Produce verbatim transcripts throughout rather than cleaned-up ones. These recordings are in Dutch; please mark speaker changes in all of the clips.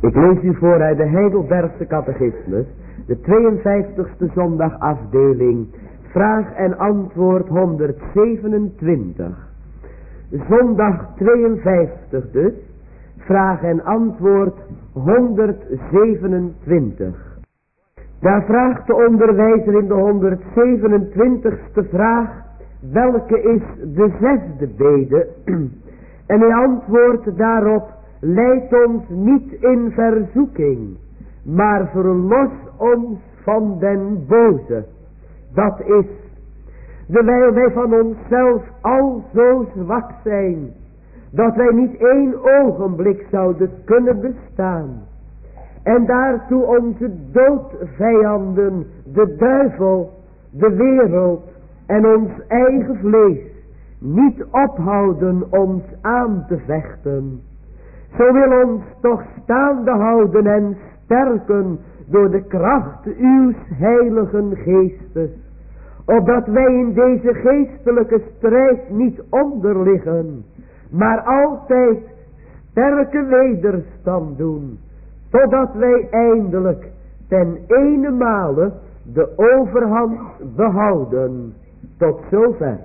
Speaker 1: Ik lees u voor uit de Heidelbergse Catechismus, de tweeënvijftigste zondag afdeling, vraag en antwoord honderdzevenentwintig. Zondag tweeënvijftig dus, vraag en antwoord honderdzevenentwintig. Daar vraagt de onderwijzer in de honderdzevenentwintigste vraag, welke is de zesde bede? En hij antwoordt daarop, leid ons niet in verzoeking, maar verlos ons van den boze. Dat is, terwijl wij van onszelf al zo zwak zijn, dat wij niet één ogenblik zouden kunnen bestaan. En daartoe onze doodvijanden, de duivel, de wereld en ons eigen vlees, niet ophouden ons aan te vechten. Zo wil ons toch staande houden en sterken door de kracht uws heiligen geestes, opdat wij in deze geestelijke strijd niet onderliggen, maar altijd sterke wederstand doen, totdat wij eindelijk ten ene male de overhand behouden. Tot zover.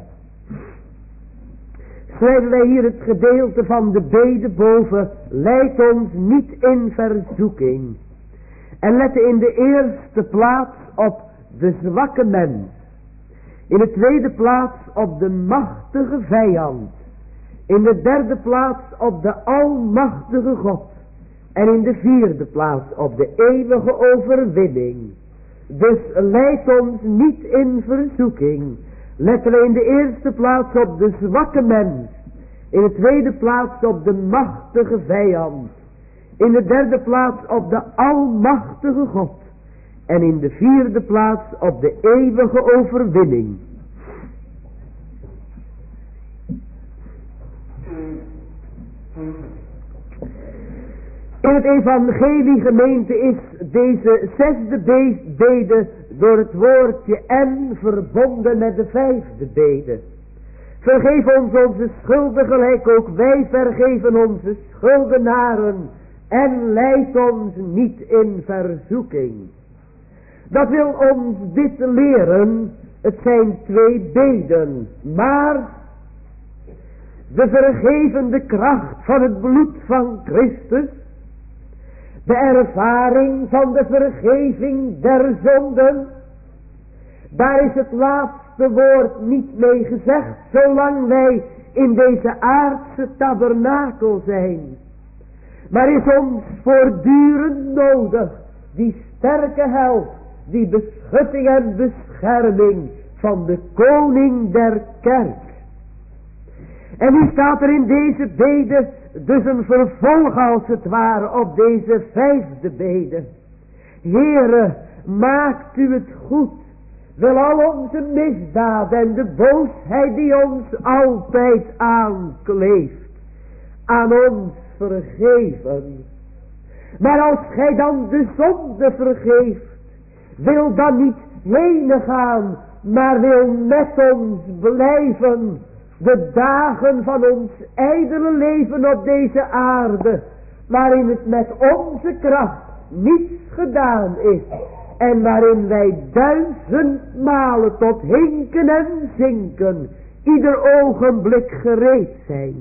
Speaker 1: Schrijven wij hier het gedeelte van de bede boven, leid ons niet in verzoeking. En letten in de eerste plaats op de zwakke mens. In de tweede plaats op de machtige vijand. In de derde plaats op de almachtige God. En in de vierde plaats op de eeuwige overwinning. Dus leid ons niet in verzoeking. Letten we in de eerste plaats op de zwakke mens. In de tweede plaats op de machtige vijand. In de derde plaats op de almachtige God. En in de vierde plaats op de eeuwige overwinning. In het evangelie gemeente is deze zesde bede door het woordje en verbonden met de vijfde bede. Vergeef ons onze schulden gelijk ook wij vergeven onze schuldenaren en leid ons niet in verzoeking. Dat wil ons dit leren, het zijn twee beden, maar de vergevende kracht van het bloed van Christus, de ervaring van de vergeving der zonden, daar is het laatste woord niet mee gezegd, zolang wij in deze aardse tabernakel zijn. Maar is ons voortdurend nodig, die sterke help, die beschutting en bescherming van de koning der kerk. En nu staat er in deze bede dus een vervolg als het ware op deze vijfde bede. Heere, maakt u het goed, wil al onze misdaad en de boosheid die ons altijd aankleeft, aan ons vergeven. Maar als gij dan de zonde vergeeft, wil dan niet heen gaan, maar wil met ons blijven de dagen van ons ijdele leven op deze aarde, waarin het met onze kracht niets gedaan is en waarin wij duizend malen tot hinken en zinken ieder ogenblik gereed zijn.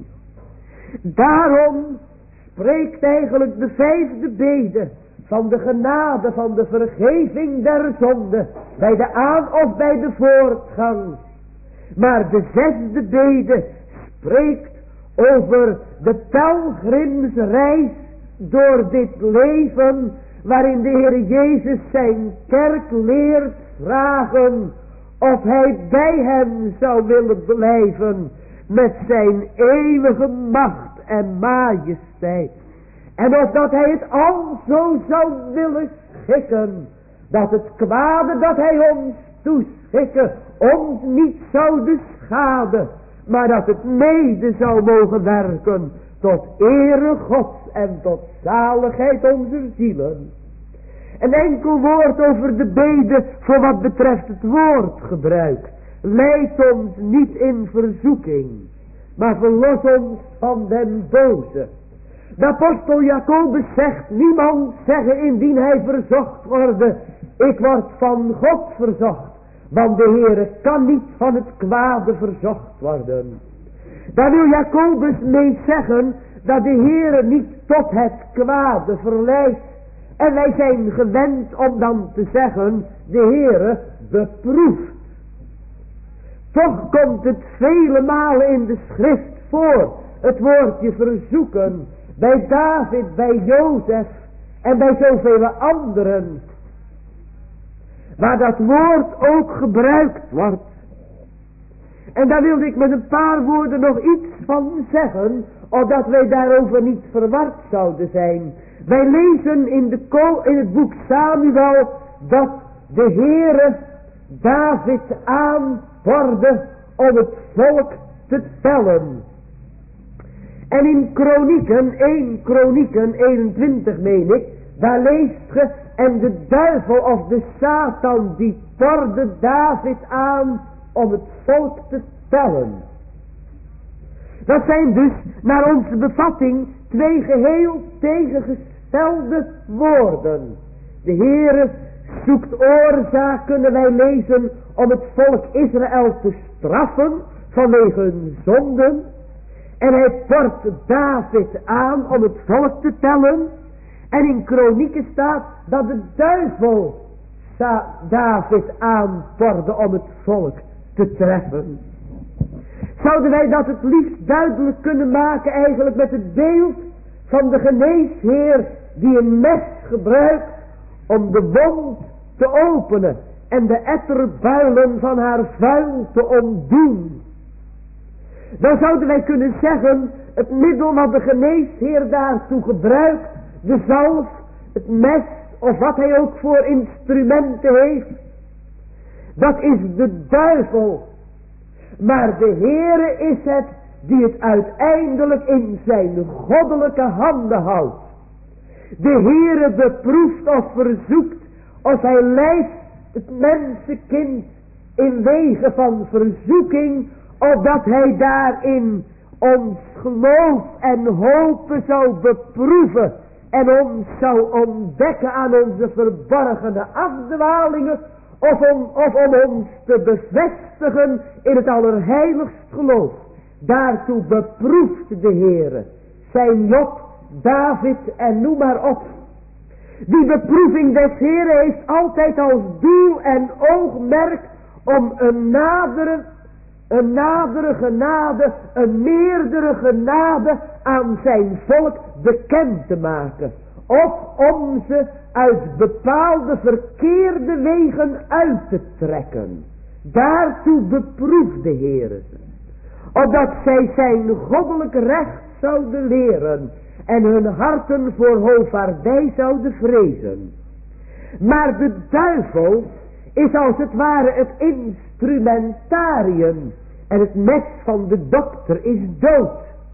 Speaker 1: Daarom spreekt eigenlijk de vijfde bede van de genade, van de vergeving der zonde, bij de aan- of bij de voortgang. Maar de zesde bede spreekt over de pelgrimsreis door dit leven, waarin de Heer Jezus zijn kerk leert vragen of hij bij hem zou willen blijven met zijn eeuwige macht en majesteit. En of dat hij het al zo zou willen schikken, dat het kwade dat hij ons toeschikken ons niet zou schaden, maar dat het mede zou mogen werken tot ere Gods en tot zaligheid onze zielen. Een enkel woord over de bede voor wat betreft het woordgebruik. Leid ons niet in verzoeking, maar verlos ons van den boze. De apostel Jacobus zegt, niemand zeggen indien hij verzocht worden, ik word van God verzocht. Want de Heere kan niet van het kwade verzocht worden. Daar wil Jacobus mee zeggen dat de Heere niet tot het kwade verleidt. En wij zijn gewend om dan te zeggen, de Heere beproeft. Toch komt het vele malen in de schrift voor, het woordje verzoeken. Bij David, bij Jozef en bij zoveel anderen. Waar dat woord ook gebruikt wordt. En daar wilde ik met een paar woorden nog iets van zeggen, opdat wij daarover niet verward zouden zijn. Wij lezen in, de ko- in het boek Samuel dat de Heere David aanvorderde om het volk te tellen. En in Kronieken, één Kronieken eenentwintig meen ik, daar leest ge, en de duivel of de Satan die porde David aan om het volk te tellen. Dat zijn dus naar onze bevatting twee geheel tegengestelde woorden. De Heere zoekt oorzaak, kunnen wij lezen, om het volk Israël te straffen vanwege hun zonden. En hij port David aan om het volk te tellen. En in Kronieken staat dat de duivel David aanporde om het volk te treffen. Zouden wij dat het liefst duidelijk kunnen maken eigenlijk met het beeld van de geneesheer die een mes gebruikt om de wond te openen en de etterbuilen van haar vuil te ontdoen. Dan zouden wij kunnen zeggen, het middel wat de geneesheer daartoe gebruikt, de zalf, het mes of wat hij ook voor instrumenten heeft, dat is de duivel. Maar de Heere is het die het uiteindelijk in zijn goddelijke handen houdt. De Heere beproeft of verzoekt of hij leidt het mensenkind in wegen van verzoeking, opdat hij daarin ons geloof en hopen zou beproeven en ons zou ontdekken aan onze verborgene afdwalingen, of om, of om ons te bevestigen in het allerheiligst geloof. Daartoe beproeft de Heere zijn Job, David en noem maar op. Die beproeving des Heere heeft altijd als doel en oogmerk om een nadere, een nadere genade, een meerdere genade aan zijn volk bekend te maken. Of om ze uit bepaalde verkeerde wegen uit te trekken. Daartoe beproeft de Heere ze. Opdat zij zijn goddelijk recht zouden leren en hun harten voor hoogvaardij zouden vrezen. Maar de duivel is als het ware het instrumentarium en het mes van de dokter is dood.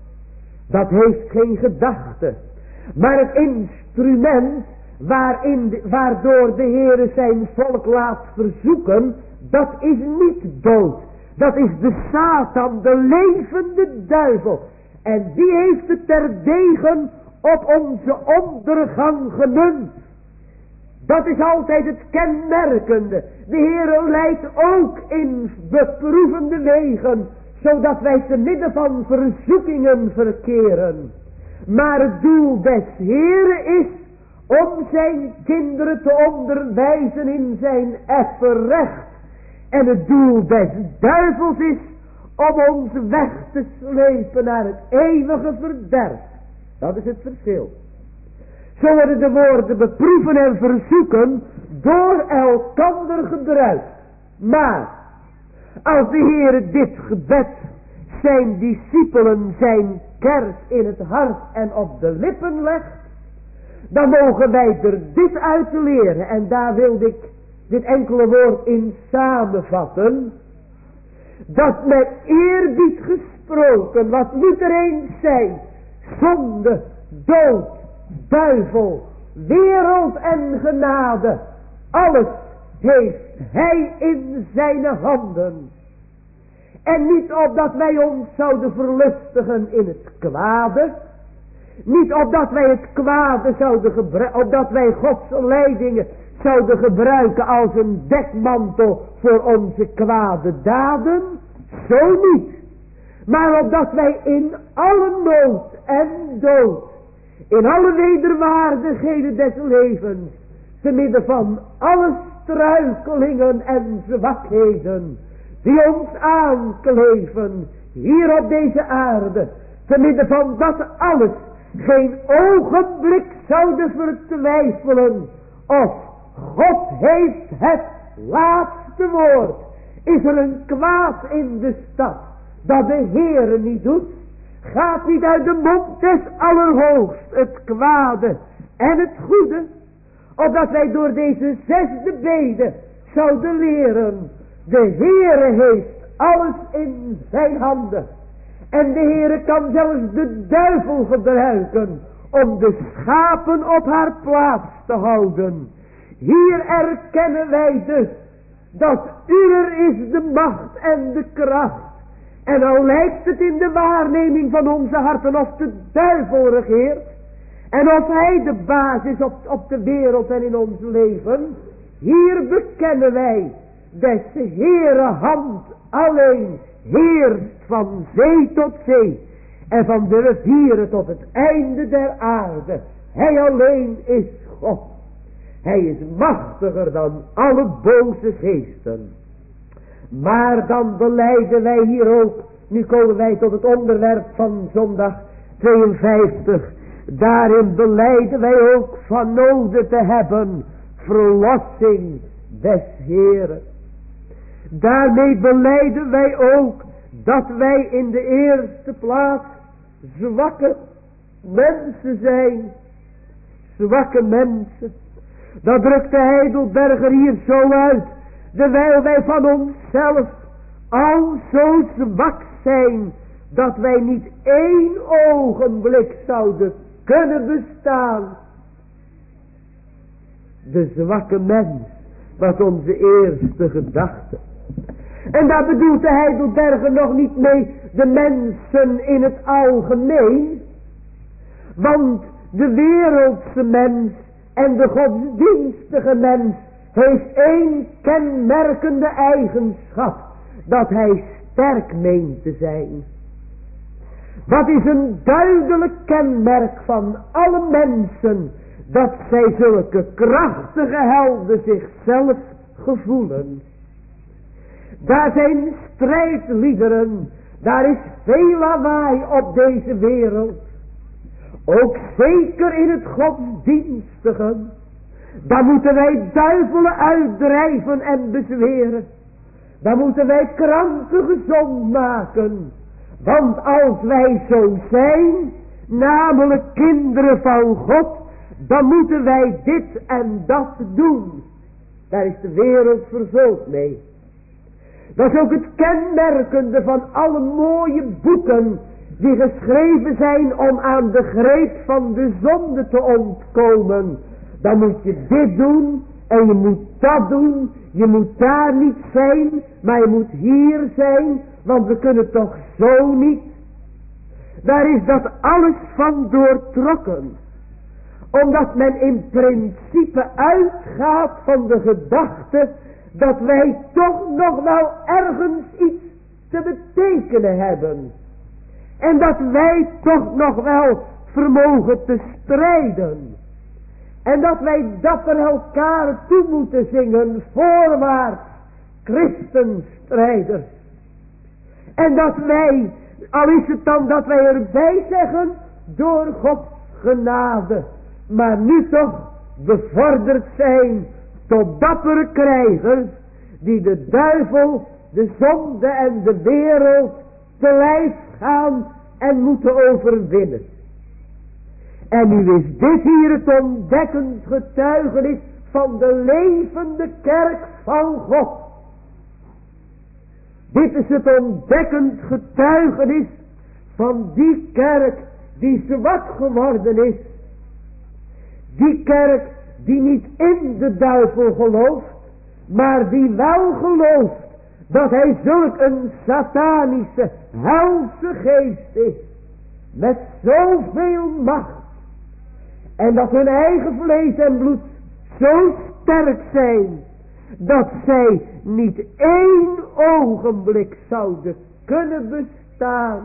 Speaker 1: Dat heeft geen gedachte. Maar het instrument waarin de, waardoor de Heere zijn volk laat verzoeken, dat is niet dood. Dat is de Satan, de levende duivel. En die heeft het terdege op onze ondergang gemunt. Dat is altijd het kenmerkende. De Heere leidt ook in beproevende wegen, zodat wij te midden van verzoekingen verkeren. Maar het doel des Heere is om zijn kinderen te onderwijzen in zijn effen recht. En het doel des duivels is om ons weg te slepen naar het eeuwige verderf. Dat is het verschil. Zo worden de woorden beproeven en verzoeken door elkander gebruikt. Maar als de Heere dit gebed zijn discipelen zijn kerk in het hart en op de lippen legt, dan mogen wij er dit uit leren. En daar wilde ik dit enkele woord in samenvatten. Dat met eerbied gesproken, wat niet er eens zijn, zonde, dood, duivel, wereld en genade, alles heeft hij in zijn handen. En niet opdat wij ons zouden verlustigen in het kwade. Niet opdat wij het kwade zouden gebruiken, opdat wij Gods leidingen zouden gebruiken als een dekmantel voor onze kwade daden. Zo niet. Maar opdat wij in alle nood en dood, in alle wederwaardigheden des levens, te midden van alle struikelingen en zwakheden die ons aankleven hier op deze aarde, te midden van dat alles geen ogenblik zouden vertwijfelen of God heeft het laatste woord. Is er een kwaad in de stad dat de Heere niet doet? Gaat niet uit de mond des Allerhoogst het kwade en het goede? Opdat wij door deze zesde bede zouden leren. De Heere heeft alles in zijn handen. En de Heere kan zelfs de duivel gebruiken om de schapen op haar plaats te houden. Hier erkennen wij dus dat uwer is de macht en de kracht. En al lijkt het in de waarneming van onze harten of de duivel regeert. En of hij de baas is op, op de wereld en in ons leven. Hier bekennen wij des Heere hand alleen heerst van zee tot zee. En van de rivieren tot het einde der aarde. Hij alleen is God. Hij is machtiger dan alle boze geesten. Maar dan belijden wij hier ook, nu komen wij tot het onderwerp van zondag tweeënvijftig. Daarin belijden wij ook van noden te hebben verlossing des Heeren. Daarmee belijden wij ook dat wij in de eerste plaats zwakke mensen zijn. Zwakke mensen. Dat drukt de Heidelberger hier zo uit. Terwijl wij van onszelf al zo zwak zijn, dat wij niet één ogenblik zouden kunnen bestaan. De zwakke mens was onze eerste gedachte. En daar bedoelt de Heidelberger nog niet mee de mensen in het algemeen. Want de wereldse mens en de godsdienstige mens heeft één kenmerkende eigenschap. Dat hij sterk meent te zijn. Dat is een duidelijk kenmerk van alle mensen. Dat zij zulke krachtige helden zichzelf gevoelen. Daar zijn strijdliederen. Daar is veel lawaai op deze wereld. Ook zeker in het godsdienstige. Daar moeten wij duivelen uitdrijven en bezweren. Daar moeten wij kranken gezond maken. Want als wij zo zijn, namelijk kinderen van God, dan moeten wij dit en dat doen. Daar is de wereld vervuld mee. Dat is ook het kenmerkende van alle mooie boeken die geschreven zijn om aan de greep van de zonde te ontkomen. Dan moet je dit doen en je moet dat doen. Je moet daar niet zijn, maar je moet hier zijn, want we kunnen toch zo niet. Daar is dat alles van doortrokken. Omdat men in principe uitgaat van de gedachte dat wij toch nog wel ergens iets te betekenen hebben. En dat wij toch nog wel vermogen te strijden. En dat wij dapper elkaar toe moeten zingen, voorwaarts, christenstrijders. En dat wij, al is het dan dat wij erbij zeggen, door Gods genade, maar nu toch bevorderd zijn tot dappere krijgers, die de duivel, de zonde en de wereld te lijf gaan en moeten overwinnen. En nu is dit hier het ontdekkend getuigenis van de levende kerk van God. Dit is het ontdekkend getuigenis van die kerk die zwak geworden is. Die kerk die niet in de duivel gelooft, maar die wel gelooft dat hij zulk een satanische, helse geest is. met zoveel macht. En dat hun eigen vlees en bloed zo sterk zijn, dat zij niet één ogenblik zouden kunnen bestaan.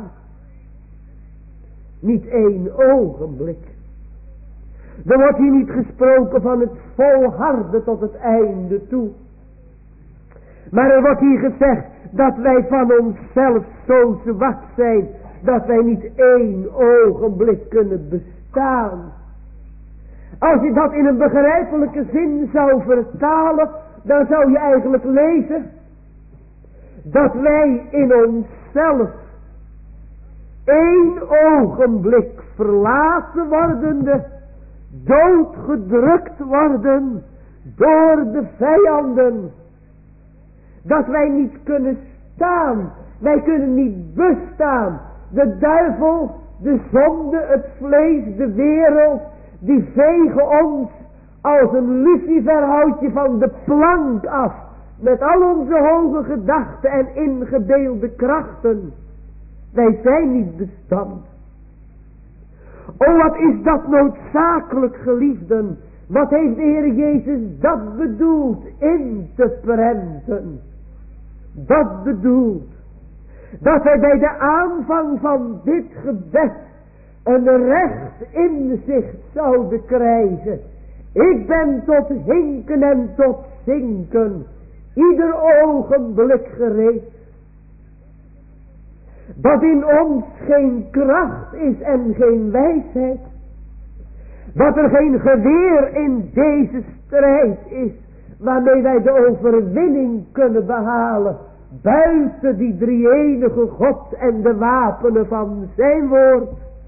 Speaker 1: Niet één ogenblik. Er wordt hier niet gesproken van het volharden tot het einde toe. Maar er wordt hier gezegd dat wij van onszelf zo zwak zijn, dat wij niet één ogenblik kunnen bestaan. Als je dat in een begrijpelijke zin zou vertalen, dan zou je eigenlijk lezen dat wij in onszelf één ogenblik verlaten wordende, doodgedrukt worden door de vijanden. Dat wij niet kunnen staan. Wij kunnen niet bestaan. De duivel, de zonde, het vlees, de wereld, die vegen ons als een luciferhoutje van de plank af. Met al onze hoge gedachten en ingebeelde krachten. Wij zijn niet bestand. O, wat is dat noodzakelijk, geliefden. Wat heeft de Heer Jezus dat bedoeld in te prenten. Dat bedoelt dat wij bij de aanvang van dit gebed een recht inzicht zouden krijgen. Ik ben tot hinken en tot zinken ieder ogenblik gereed. Dat in ons geen kracht is en geen wijsheid. Dat er geen geweer in deze strijd is waarmee wij de overwinning kunnen behalen. Buiten die drie-enige God en de wapenen van zijn woord.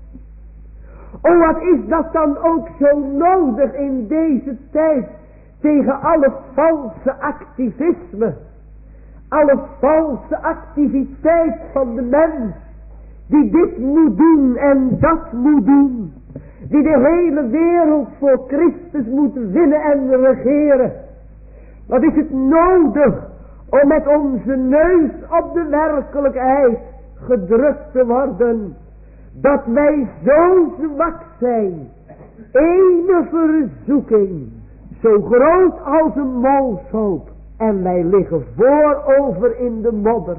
Speaker 1: O, wat is dat dan ook zo nodig in deze tijd tegen alle valse activisme. Alle valse activiteit van de mens. Die dit moet doen en dat moet doen. Die de hele wereld voor Christus moet winnen en regeren. Wat is het nodig om met onze neus op de werkelijkheid gedrukt te worden. Dat wij zo zwak zijn. Ene verzoeking. Zo groot als een molshoop. En wij liggen voorover in de modder.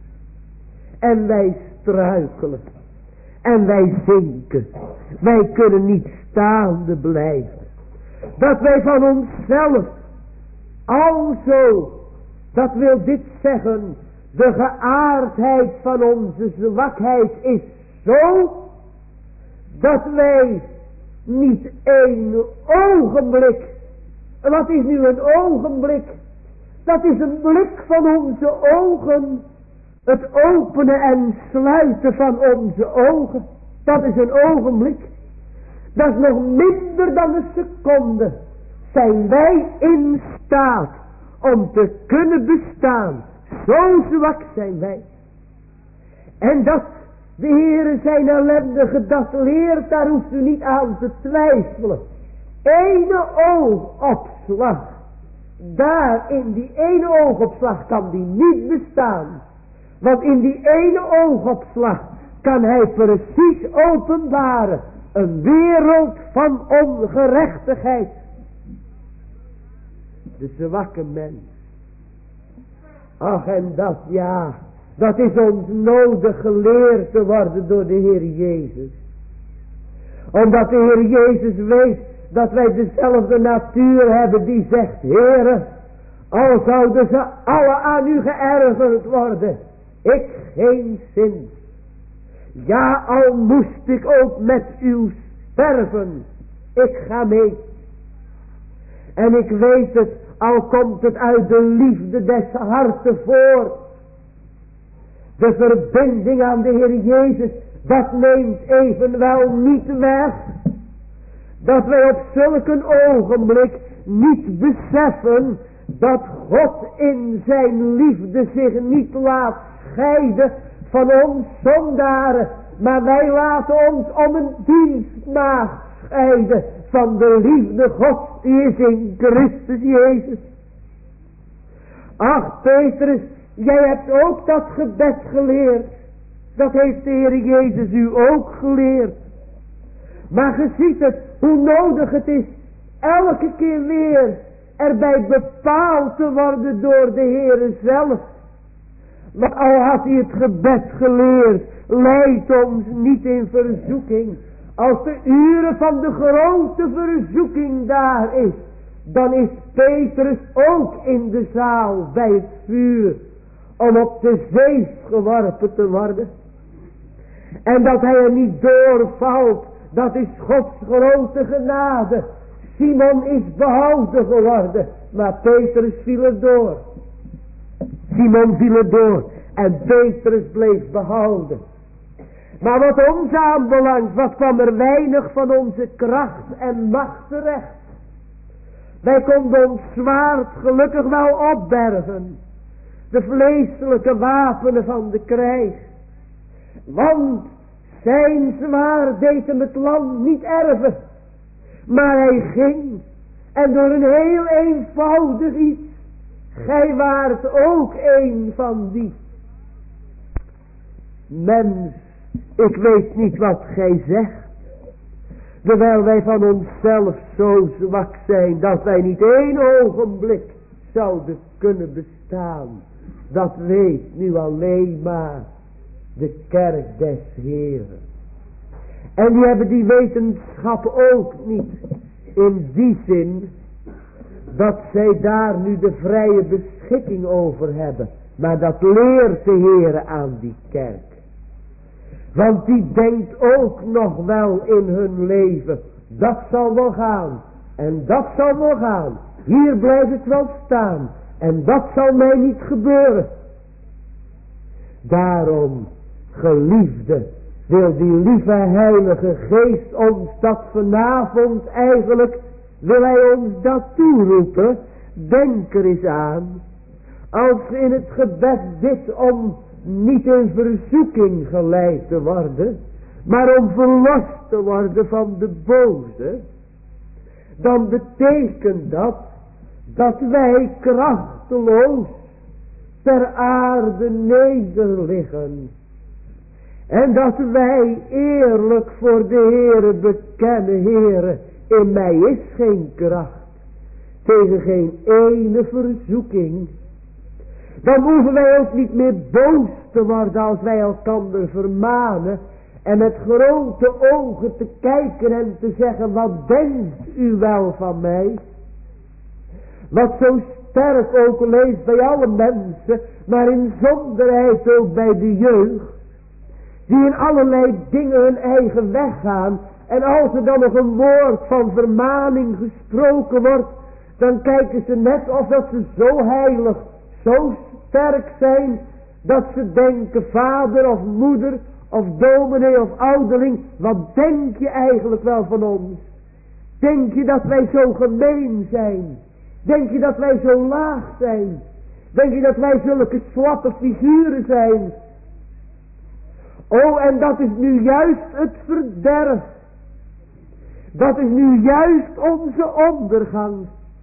Speaker 1: En wij struikelen. En wij zinken. Wij kunnen niet staande blijven. Dat wij van onszelf. Alzo. Dat wil dit zeggen. De geaardheid van onze zwakheid is zo. Dat wij niet één ogenblik. Wat is nu een ogenblik? Dat is een blik van onze ogen. Het openen en sluiten van onze ogen. Dat is een ogenblik. Dat is nog minder dan een seconde. Zijn wij in staat om te kunnen bestaan. Zo zwak zijn wij. En dat de Heere zijn ellendige dat leert, daar hoeft u niet aan te twijfelen. Ene oogopslag. Daar in die ene oogopslag kan die niet bestaan. Want in die ene oogopslag kan hij precies openbaren. Een wereld van ongerechtigheid. De zwakke mens. Ach, en dat ja, dat is ons nodig geleerd te worden door de Heer Jezus. Omdat de Heer Jezus weet dat wij dezelfde natuur hebben die zegt, Heere, al zouden ze alle aan u geërgerd worden, ik geen zin. Ja, al moest ik ook met u sterven, ik ga mee. En ik weet het, al komt het uit de liefde des harten voort. De verbinding aan de Heer Jezus, dat neemt evenwel niet weg. Dat wij op zulk een ogenblik niet beseffen dat God in zijn liefde zich niet laat scheiden van ons zondaren. Maar wij laten ons om een dienstmaagd scheiden van de liefde Gods die is in Christus Jezus. Ach Petrus, jij hebt ook dat gebed geleerd. Dat heeft de Heer Jezus u ook geleerd. Maar je ziet het, hoe nodig het is, elke keer weer erbij bepaald te worden door de Heer zelf. Maar al had hij het gebed geleerd, leid ons niet in verzoeking. Als de uren van de grote verzoeking daar is, dan is Petrus ook in de zaal bij het vuur, om op de zeef geworpen te worden. En dat hij er niet doorvalt, dat is Gods grote genade. Simon is behouden geworden, maar Petrus viel er door. Simon viel er door en Petrus bleef behouden. Maar wat ons aanbelangt, wat kwam er weinig van onze kracht en macht terecht. Wij konden ons zwaard gelukkig wel opbergen, de vleeselijke wapenen van de krijg. Want zijn zwaard deed hem het land niet erven. Maar hij ging en door een heel eenvoudig iets. Gij waart ook een van die. Mens, ik weet niet wat gij zegt. Terwijl wij van onszelf zo zwak zijn dat wij niet één ogenblik zouden kunnen bestaan. Dat weet nu alleen maar de kerk des Heeren. En die hebben die wetenschap ook niet in die zin dat zij daar nu de vrije beschikking over hebben. Maar dat leert de Heere aan die kerk. Want die denkt ook nog wel in hun leven, dat zal wel gaan. En dat zal wel gaan. Hier blijft het wel staan. En dat zal mij niet gebeuren. Daarom, geliefde, wil die lieve heilige geest ons dat vanavond eigenlijk, wil hij ons dat toeroepen. Denk er eens aan. Als in het gebed dit om niet in verzoeking geleid te worden, maar om verlost te worden van de boze, dan betekent dat dat wij krachteloos ter aarde nederliggen. En dat wij eerlijk voor de Heere bekennen, Heere, in mij is geen kracht, tegen geen ene verzoeking. Dan hoeven wij ook niet meer boos te worden als wij elkander vermanen en met grote ogen te kijken en te zeggen, wat denkt u wel van mij? Wat zo sterk ook leeft bij alle mensen, maar in zonderheid ook bij de jeugd, die in allerlei dingen hun eigen weg gaan. En als er dan nog een woord van vermaning gesproken wordt, dan kijken ze net of dat ze zo heilig, zo sterk zijn, dat ze denken, vader of moeder of dominee of ouderling, wat denk je eigenlijk wel van ons? Denk je dat wij zo gemeen zijn? Denk je dat wij zo laag zijn? Denk je dat wij zulke slappe figuren zijn? Oh, en dat is nu juist het verderf. Dat is nu juist onze ondergang.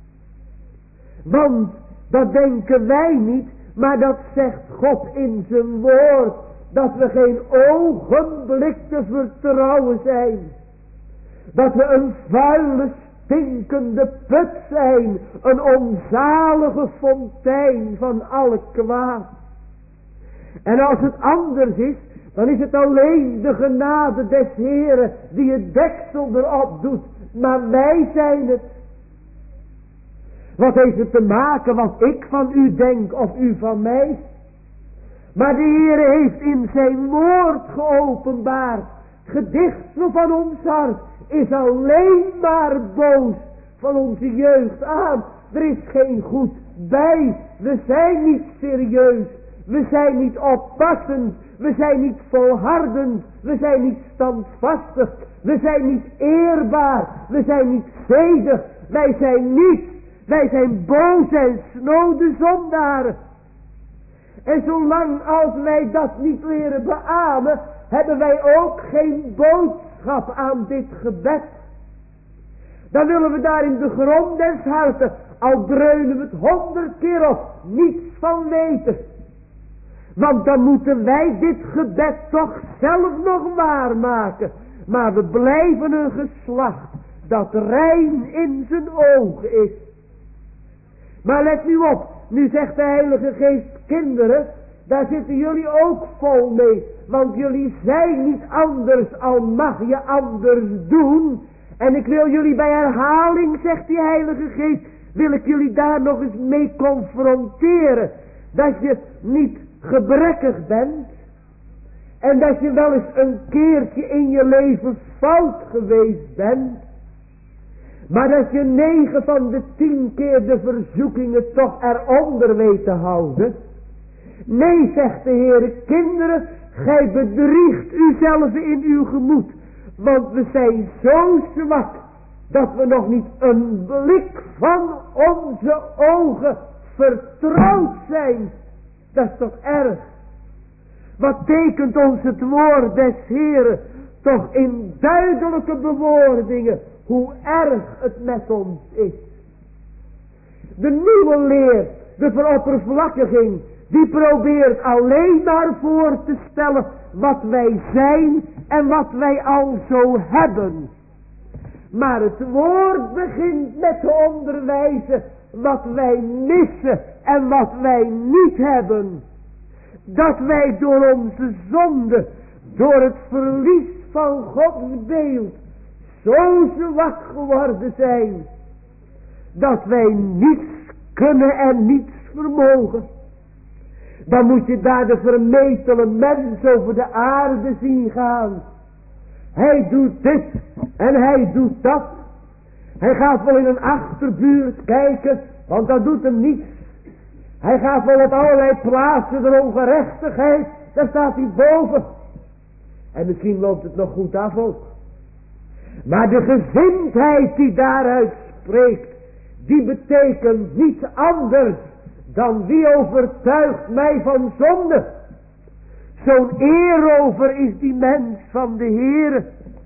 Speaker 1: Want dat denken wij niet, maar dat zegt God in zijn woord. Dat we geen ogenblik te vertrouwen zijn. Dat we een vuile, stinkende put zijn. Een onzalige fontein van alle kwaad. En als het anders is, dan is het alleen de genade des Heeren die het deksel erop doet. Maar wij zijn het. Wat heeft het te maken wat ik van u denk of u van mij? Maar de Heere heeft in zijn woord geopenbaard. Gedicht van ons hart is alleen maar boos van onze jeugd aan. Er is geen goed bij. We zijn niet serieus. We zijn niet oppassend. We zijn niet volhardend. We zijn niet standvastig. We zijn niet eerbaar. We zijn niet zedig. Wij zijn niet. Wij zijn boos en snode zondaren. En zolang als wij dat niet leren beamen, hebben wij ook geen boodschap aan dit gebed. Dan willen we daar in de grond des harten, al dreunen we het honderd keer op, niets van weten. Want dan moeten wij dit gebed toch zelf nog waarmaken. Maar we blijven een geslacht dat rein in zijn ogen is. Maar let nu op, nu zegt de Heilige Geest, kinderen, daar zitten jullie ook vol mee. Want jullie zijn niet anders, al mag je anders doen. En ik wil jullie bij herhaling, zegt die Heilige Geest, wil ik jullie daar nog eens mee confronteren. Dat je niet gebrekkig bent. En dat je wel eens een keertje in je leven fout geweest bent. Maar dat je negen van de tien keer de verzoekingen toch eronder weet te houden. Nee, zegt de Heer, kinderen, gij bedriegt uzelf in uw gemoed. Want we zijn zo zwak dat we nog niet een blik van onze ogen vertrouwd zijn. Dat is toch erg. Wat tekent ons het woord des Heeren toch in duidelijke bewoordingen hoe erg het met ons is. De nieuwe leer, de veroppervlakkiging, die probeert alleen maar voor te stellen wat wij zijn en wat wij al zo hebben. Maar het woord begint met te onderwijzen wat wij missen en wat wij niet hebben. Dat wij door onze zonde, door het verlies van Gods beeld, zo zwak geworden zijn, dat wij niets kunnen en niets vermogen. Dan moet je daar de vermetele mens over de aarde zien gaan. Hij doet dit en hij doet dat. Hij gaat wel in een achterbuurt kijken, want dat doet hem niets. Hij gaat wel op allerlei plaatsen de ongerechtigheid, daar staat hij boven. En misschien loopt het nog goed af ook. Maar de gezindheid die daaruit spreekt, die betekent niets anders dan wie overtuigt mij van zonde. Zo'n eerover is die mens van de Heere.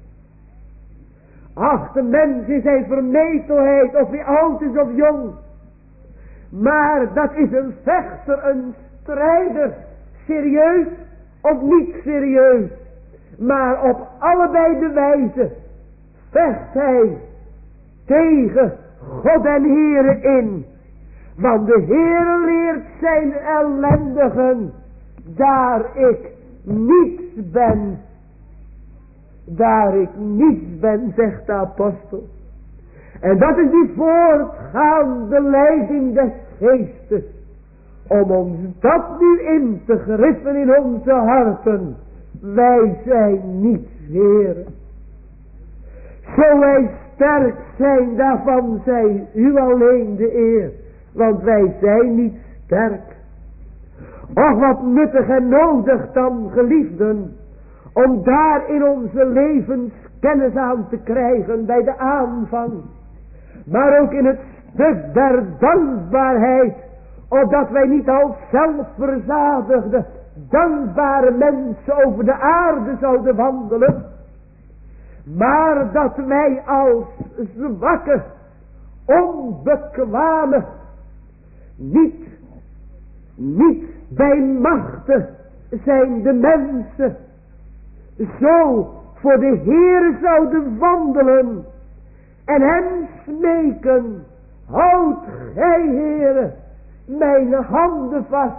Speaker 1: Ach, de mens is zijn vermetelheid, of hij oud is of jong. Maar dat is een vechter, een strijder. Serieus of niet serieus. Maar op allebei de wijze vecht hij tegen God en Heere in. Want de Heere leert zijn ellendigen, daar ik niets ben. Daar ik niets ben, zegt de apostel. En dat is die voortgaande leiding des geestes. Om ons dat nu in te griffen in onze harten. Wij zijn niets, Heere. Zo wij sterk zijn, daarvan zij u alleen de eer. Want wij zijn niet sterk. Och, wat nuttig en nodig dan, geliefden, om daar in onze levens kennis aan te krijgen bij de aanvang. Maar ook in het stuk der dankbaarheid, opdat wij niet als zelfverzadigde, dankbare mensen over de aarde zouden wandelen. Maar dat wij als zwakke, onbekwame, niet, niet bij machten zijn de mensen, zo voor de Heer zouden wandelen en hem smeken, houd gij, Heere, mijn handen vast,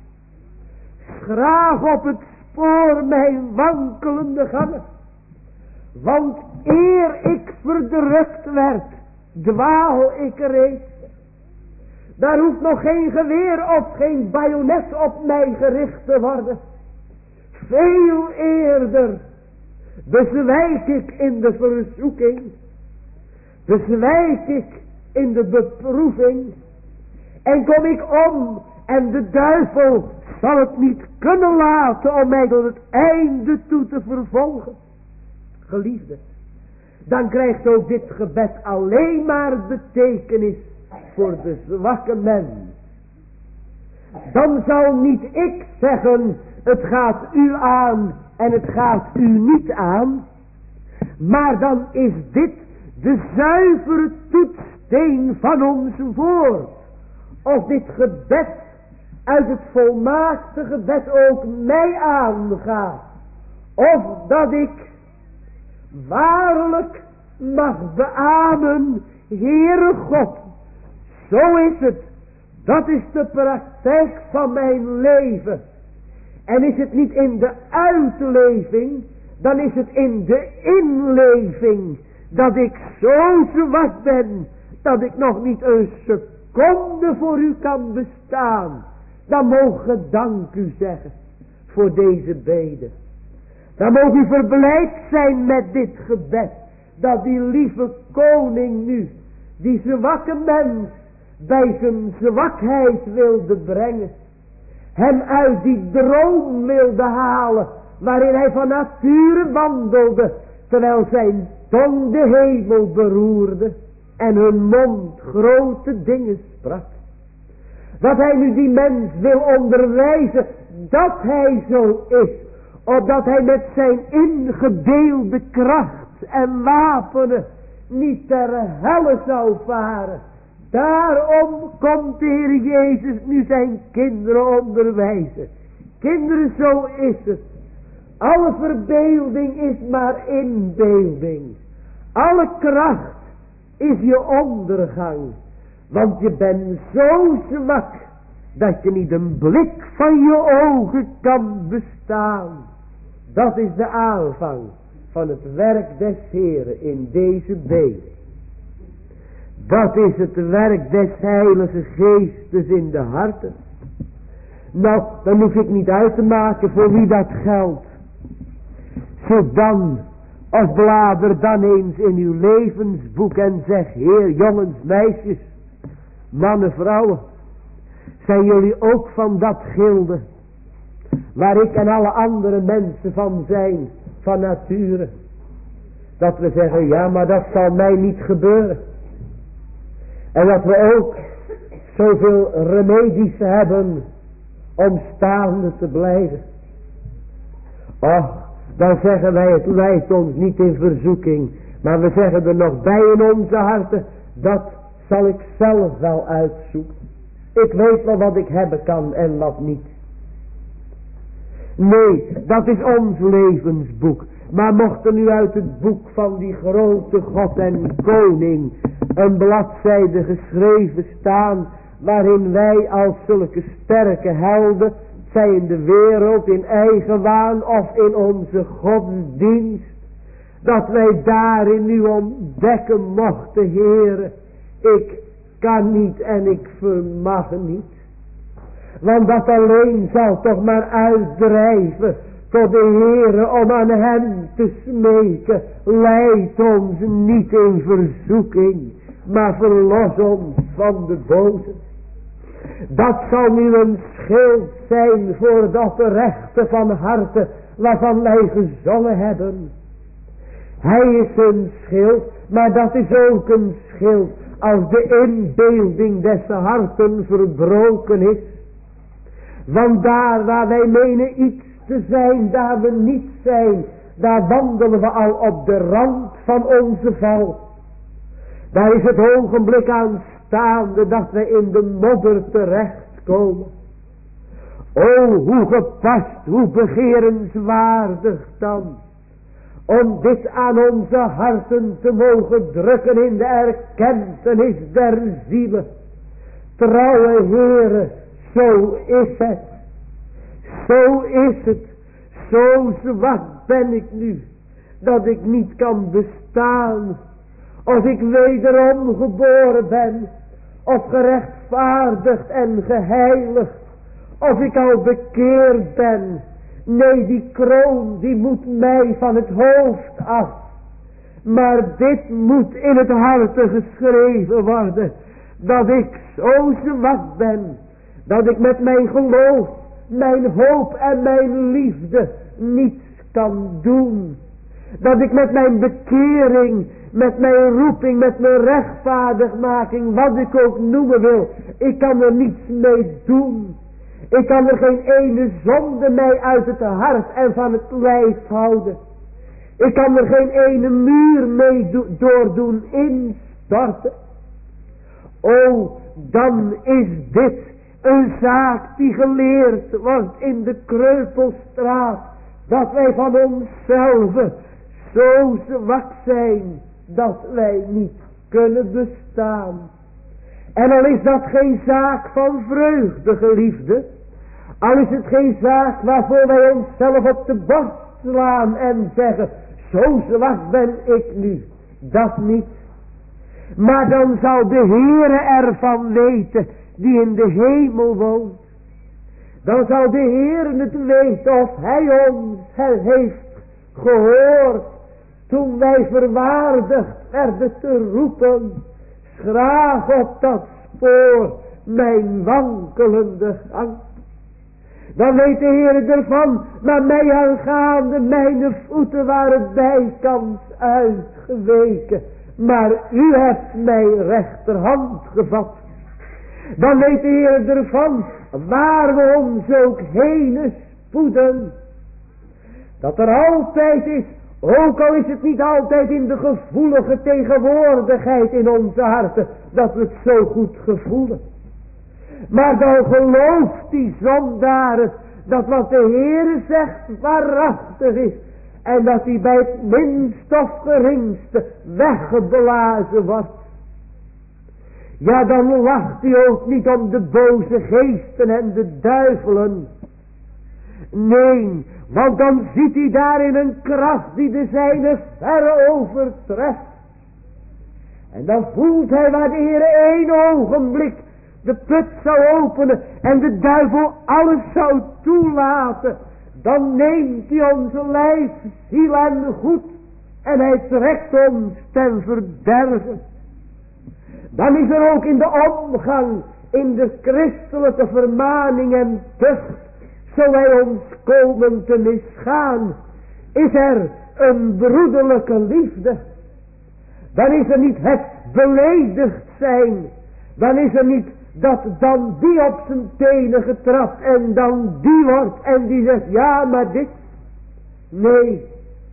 Speaker 1: schraag op het spoor mijn wankelende gangen, want eer ik verdrukt werd, dwaal ik reeds. Daar hoeft nog geen geweer of geen bajonet op mij gericht te worden. Veel eerder bezwijk ik in de verzoeking, bezwijk ik in de beproeving, en kom ik om en de duivel zal het niet kunnen laten om mij tot het einde toe te vervolgen. Geliefde, dan krijgt ook dit gebed alleen maar betekenis voor de zwakke mens. Dan zal niet ik zeggen, het gaat u aan en het gaat u niet aan. Maar dan is dit de zuivere toetssteen van ons woord. Of dit gebed uit het volmaakte gebed ook mij aangaat. Of dat ik waarlijk mag beamen, Heere God, zo is het. Dat is de praktijk van mijn leven. En is het niet in de uitleving, dan is het in de inleving. Dat ik zo zwak ben, dat ik nog niet een seconde voor u kan bestaan. Dan mogen dank u zeggen voor deze bede. Dan mogen u verblijd zijn met dit gebed. Dat die lieve koning nu, die zwakke mens, bij zijn zwakheid wilde brengen. Hem uit die droom wilde halen, waarin hij van nature wandelde, terwijl zijn tong de hemel beroerde en hun mond grote dingen sprak. Dat hij nu die mens wil onderwijzen dat hij zo is, opdat hij met zijn ingedeelde kracht en wapenen niet ter helle zou varen. Daarom komt de Heer Jezus nu zijn kinderen onderwijzen. Kinderen, zo is het. Alle verbeelding is maar inbeelding. Alle kracht is je ondergang. Want je bent zo zwak dat je niet een blik van je ogen kan bestaan. Dat is de aanvang van het werk des Heeren in deze bede. Dat is het werk des Heilige Geestes in de harten. Nou, dan hoef ik niet uit te maken voor wie dat geldt. Zit dan, of blader dan eens in uw levensboek en zeg: Heer, jongens, meisjes, mannen, vrouwen, zijn jullie ook van dat gilde waar ik en alle andere mensen van zijn, van nature? Dat we zeggen: ja, maar dat zal mij niet gebeuren. En dat we ook zoveel remedies hebben om staande te blijven. Och, dan zeggen wij: het leidt ons niet in verzoeking. Maar we zeggen er nog bij in onze harten: dat zal ik zelf wel uitzoeken. Ik weet wel wat ik hebben kan en wat niet. Nee, dat is ons levensboek. Maar mocht er nu uit het boek van die grote God en Koning een bladzijde geschreven staan, waarin wij als zulke sterke helden, zij in de wereld, in eigen waan of in onze godsdienst, dat wij daarin nu ontdekken mochten: Heere, ik kan niet en ik vermag niet. Want dat alleen zal toch maar uitdrijven tot de Heere om aan hem te smeken: leid ons niet in verzoeking, maar verlos ons van de boze. Dat zal nu een schild zijn voor dat rechte van harte waarvan wij gezongen hebben. Hij is een schild, maar dat is ook een schild als de inbeelding des harten verbroken is. Want daar waar wij menen iets te zijn, daar we niet zijn, daar wandelen we al op de rand van onze val. Daar is het ogenblik aanstaande dat wij in de modder terechtkomen. O, hoe gepast, hoe begerenswaardig dan, om dit aan onze harten te mogen drukken in de erkentenis der zielen. Trouwe Heere, zo is het. Zo is het. Zo zwak ben ik nu, dat ik niet kan bestaan. Of ik wederom geboren ben, of gerechtvaardigd en geheiligd, of ik al bekeerd ben. Nee, die kroon die moet mij van het hoofd af. Maar dit moet in het harte geschreven worden, dat ik zo zwak ben, dat ik met mijn geloof, mijn hoop en mijn liefde niets kan doen. Dat ik met mijn bekering, met mijn roeping, met mijn rechtvaardigmaking, wat ik ook noemen wil, ik kan er niets mee doen. Ik kan er geen ene zonde mij uit het hart en van het lijf houden. Ik kan er geen ene muur mee do- door doen instorten. O, dan is dit Een zaak die geleerd wordt in de kreupelstraat. Dat wij van onszelf zo zwak zijn dat wij niet kunnen bestaan. En al is dat geen zaak van vreugde, geliefde. Al is het geen zaak waarvoor wij onszelf op de borst slaan en zeggen, zo zwak ben ik nu. Dat niet. Maar dan zal de Heere ervan weten die in de hemel woont. Dan zal de Heere het weten of hij ons heeft gehoord. Toen wij verwaardigd werden te roepen. Schraag op dat spoor mijn wankelende gang. Dan weet de Heer ervan, naar mij aangaande, mijn voeten waren bijkans uitgeweken. Maar u hebt mijn rechterhand gevat. Dan weet de Heer ervan, waar we ons ook heen spoeden. Dat er altijd is, ook al is het niet altijd in de gevoelige tegenwoordigheid in onze harten, dat we het zo goed gevoelen. Maar dan gelooft die zondaar het, dat wat de Heere zegt waarachtig is. En dat hij bij het minst of geringste weggeblazen wordt. Ja, dan lacht hij ook niet om de boze geesten en de duivelen. Nee, want dan ziet hij daarin een kracht die de zijne verre overtreft. En dan voelt hij waar de Heere één ogenblik de put zou openen en de duivel alles zou toelaten. Dan neemt hij onze lijf, ziel en goed en hij trekt ons ten verderven. Dan is er ook in de omgang, in de christelijke vermaning en tucht, zo wij ons komen te misgaan, is er een broederlijke liefde. Dan is er niet het beledigd zijn, dan is er niet dat dan die op zijn tenen getrapt en dan die wordt en die zegt ja maar dit. Nee,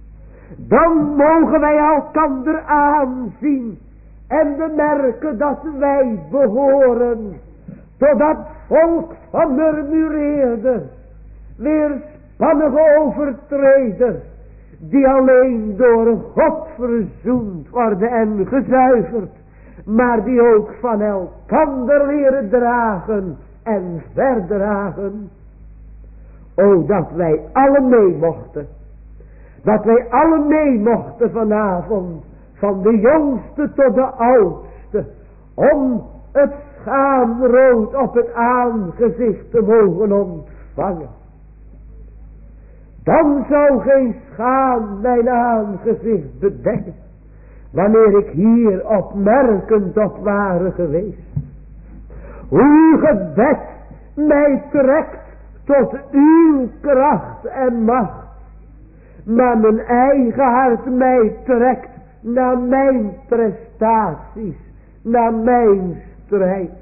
Speaker 1: dan mogen wij elkander aanzien en bemerken dat wij behoren tot dat volk van murmureerders, weerspannige overtreders, die alleen door God verzoend worden en gezuiverd, maar die ook van elkander leren dragen en verdragen. O, dat wij alle mee mochten. Dat wij alle mee mochten vanavond, van de jongste tot de oudste, om het schaamrood op het aangezicht te mogen ontvangen. Dan zou geen schaam mijn aangezicht bedekken, wanneer ik hier opmerkend op ware geweest. Hoe gebed mij trekt tot uw kracht en macht, maar mijn eigen hart mij trekt naar mijn prestaties, naar mijn strijd.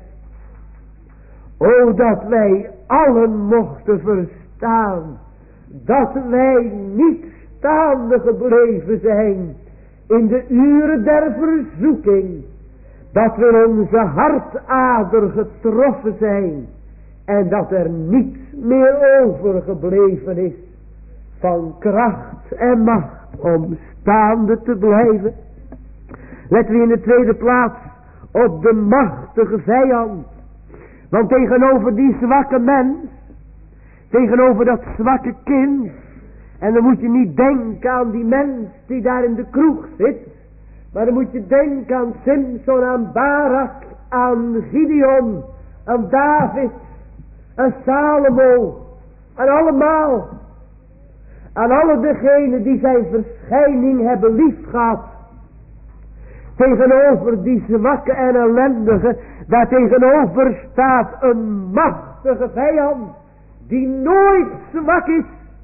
Speaker 1: O, dat wij allen mochten verstaan, dat wij niet staande gebleven zijn in de uren der verzoeking, dat we in onze hartader getroffen zijn en dat er niets meer overgebleven is van kracht en macht om staande te blijven. Letten we in de tweede plaats op de machtige vijand. Want tegenover die zwakke mens, tegenover dat zwakke kind, en dan moet je niet denken aan die mens die daar in de kroeg zit, maar dan moet je denken aan Simson, aan Barak, aan Gideon, aan David, aan Salomo, aan allemaal, aan alle degenen die zijn verschijning hebben liefgehad. Tegenover die zwakke en ellendige, daar tegenover staat een machtige vijand, die nooit zwak is,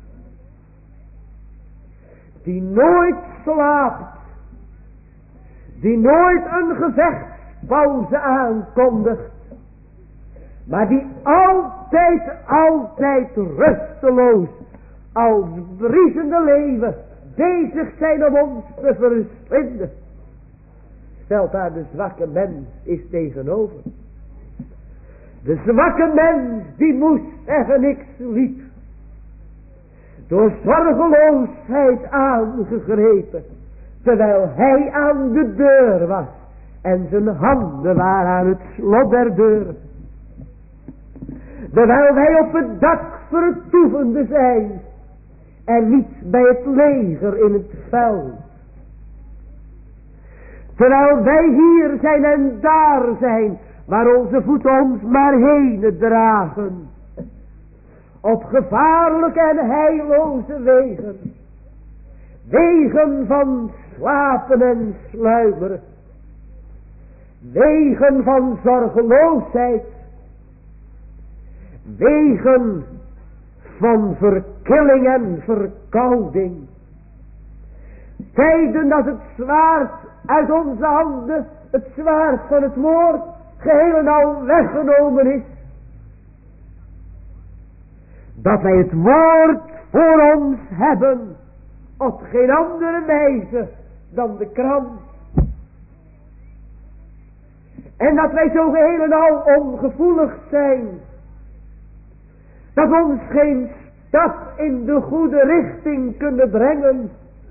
Speaker 1: die nooit slaapt, die nooit een gevechtspauze aankondigt, maar die altijd, altijd rusteloos, als briesende leeuwen, bezig zijn om ons te verslinden. Stelt daar de zwakke mens is tegenover. De zwakke mens die moest zeggen ik sliep. Door zorgeloosheid aangegrepen. Terwijl hij aan de deur was. En zijn handen waren aan het slot der deur. Terwijl wij op het dak vertoevende zijn. En niet bij het leger in het veld. Terwijl wij hier zijn en daar zijn. Waar onze voeten ons maar heen dragen. Op gevaarlijke en heilloze wegen. Wegen van slapen en sluimeren. Wegen van zorgeloosheid. Wegen van verkilling en verkouding. Tijden dat het zwaard uit onze handen, het zwaard van het woord, geheel en al weggenomen is. Dat wij het woord voor ons hebben, op geen andere wijze dan de krant. En dat wij zo geheel en al ongevoelig zijn. Dat ons geen stap in de goede richting kunnen brengen.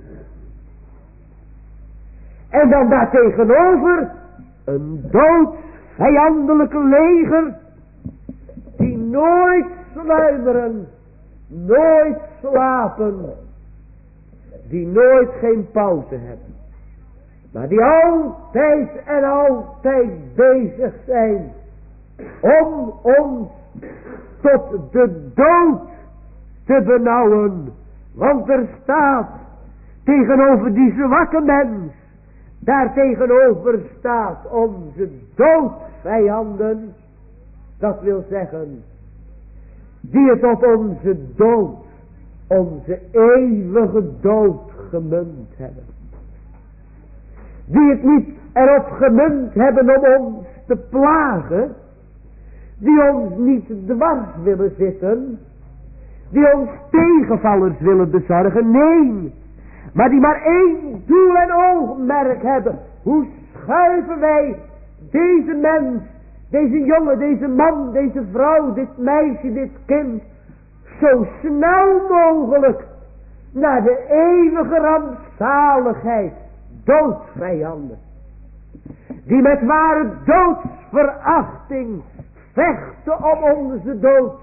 Speaker 1: En dan daartegenover een doodsvijandelijke leger. Die nooit sluimeren. Nooit slapen. Die nooit geen pauze hebben. Maar die altijd en altijd bezig zijn. Om ons tot de dood te benauwen. Want er staat tegenover die zwakke mens. Daar tegenover staat onze doodvijanden. Dat wil zeggen. Die het op onze dood. Onze eeuwige dood gemunt hebben. Die het niet erop gemunt hebben om ons te plagen. Die ons niet dwars willen zitten. Die ons tegenvallers willen bezorgen. Nee. Maar die maar één doel en oogmerk hebben. Hoe schuiven wij deze mens, deze jongen, deze man, deze vrouw, dit meisje, dit kind. Zo snel mogelijk naar de eeuwige rampzaligheid. Doodsvijanden. Die met ware doodsverachting vechten om onze dood.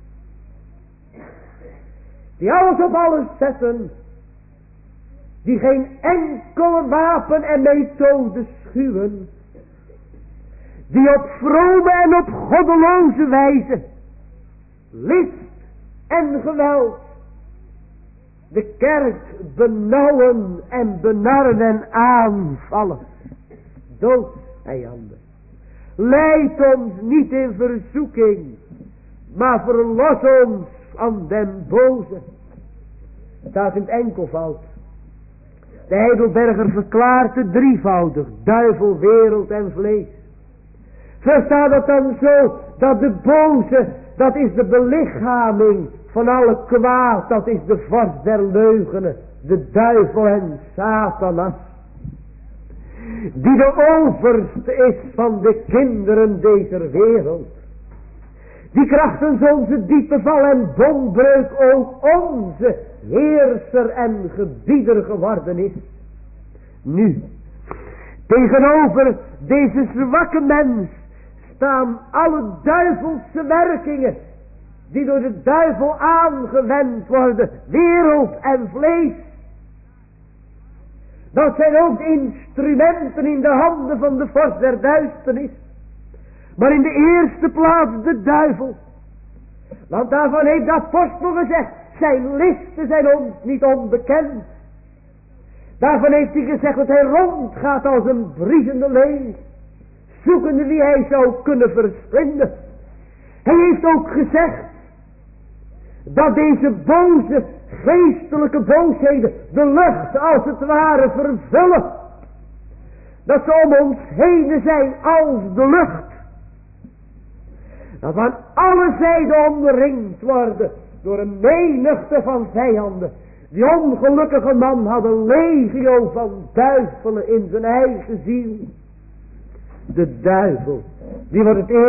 Speaker 1: Die alles op alles zetten. Die geen enkele wapen en methode schuwen. Die op vrome en op goddeloze wijze. List en geweld. De kerk benauwen en benarren en aanvallen. Doodsvijanden. Leid ons niet in verzoeking. Maar verlos ons van den boze. Het staat in het enkelvoud. De Heidelberger verklaart het drievoudig. Duivel, wereld en vlees. Verstaat het dan zo dat de boze, dat is de belichaming van alle kwaad, dat is de vorst der leugenen, de duivel en Satanas. Die de overste is van de kinderen deze wereld. Die krachtens onze diepe val en bondbreuk ook onze heerser en gebieder geworden is. Nu, tegenover deze zwakke mens staan alle duivelse werkingen die door de duivel aangewend worden, wereld en vlees. Dat zijn ook instrumenten in de handen van de vorst der duisternis. Maar in de eerste plaats de duivel. Want daarvan heeft de apostel gezegd, zijn listen zijn ons niet onbekend. Daarvan heeft hij gezegd dat hij rondgaat als een briesende leeuw, zoekende wie hij zou kunnen verslinden. Hij heeft ook gezegd dat deze boze geestelijke boosheden de lucht als het ware vervullen. Dat ze om ons heen zijn als de lucht. Dat we aan alle zijden omringd worden door een menigte van vijanden. Die ongelukkige man had een legio van duivelen in zijn eigen ziel. De duivel, die wordt het eerst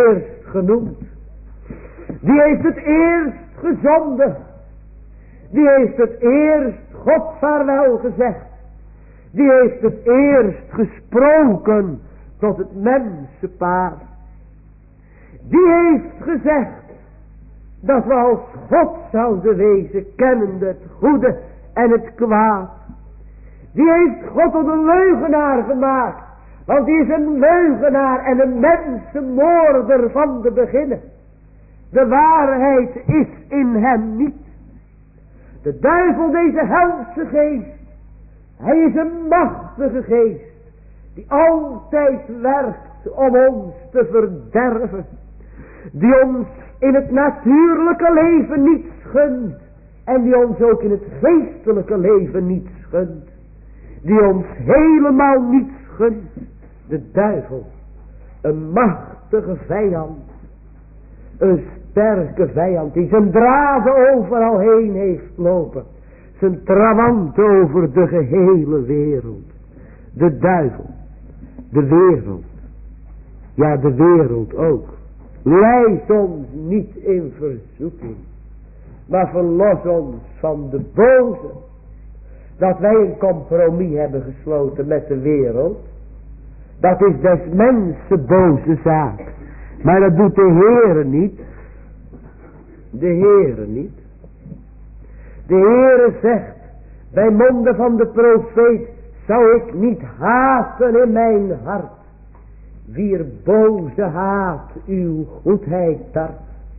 Speaker 1: genoemd. Die heeft het eerst gezonden. Die heeft het eerst God vaarwel gezegd. Die heeft het eerst gesproken tot het mensenpaar. Die heeft gezegd dat we als God zouden wezen, kennende het goede en het kwaad. Die heeft God tot een leugenaar gemaakt. Want die is een leugenaar en een mensenmoorder van de beginnen. De waarheid is in hem niet. De duivel, deze helse geest, hij is een machtige geest, die altijd werkt om ons te verderven. Die ons in het natuurlijke leven niet gunt. En die ons ook in het geestelijke leven niet gunt. Die ons helemaal niet gunt. De duivel. Een machtige vijand. Een sterke vijand die zijn draden overal heen heeft lopen. Zijn trawant over de gehele wereld. De duivel. De wereld. Ja, de wereld ook. Leid ons niet in verzoeking. Maar verlos ons van de boze. Dat wij een compromis hebben gesloten met de wereld. Dat is des mensen boze zaak. Maar dat doet de Heere niet. De Heere niet. De Heere zegt bij monden van de profeet: zou ik niet haten in mijn hart, wier boze haat uw goedheid tart.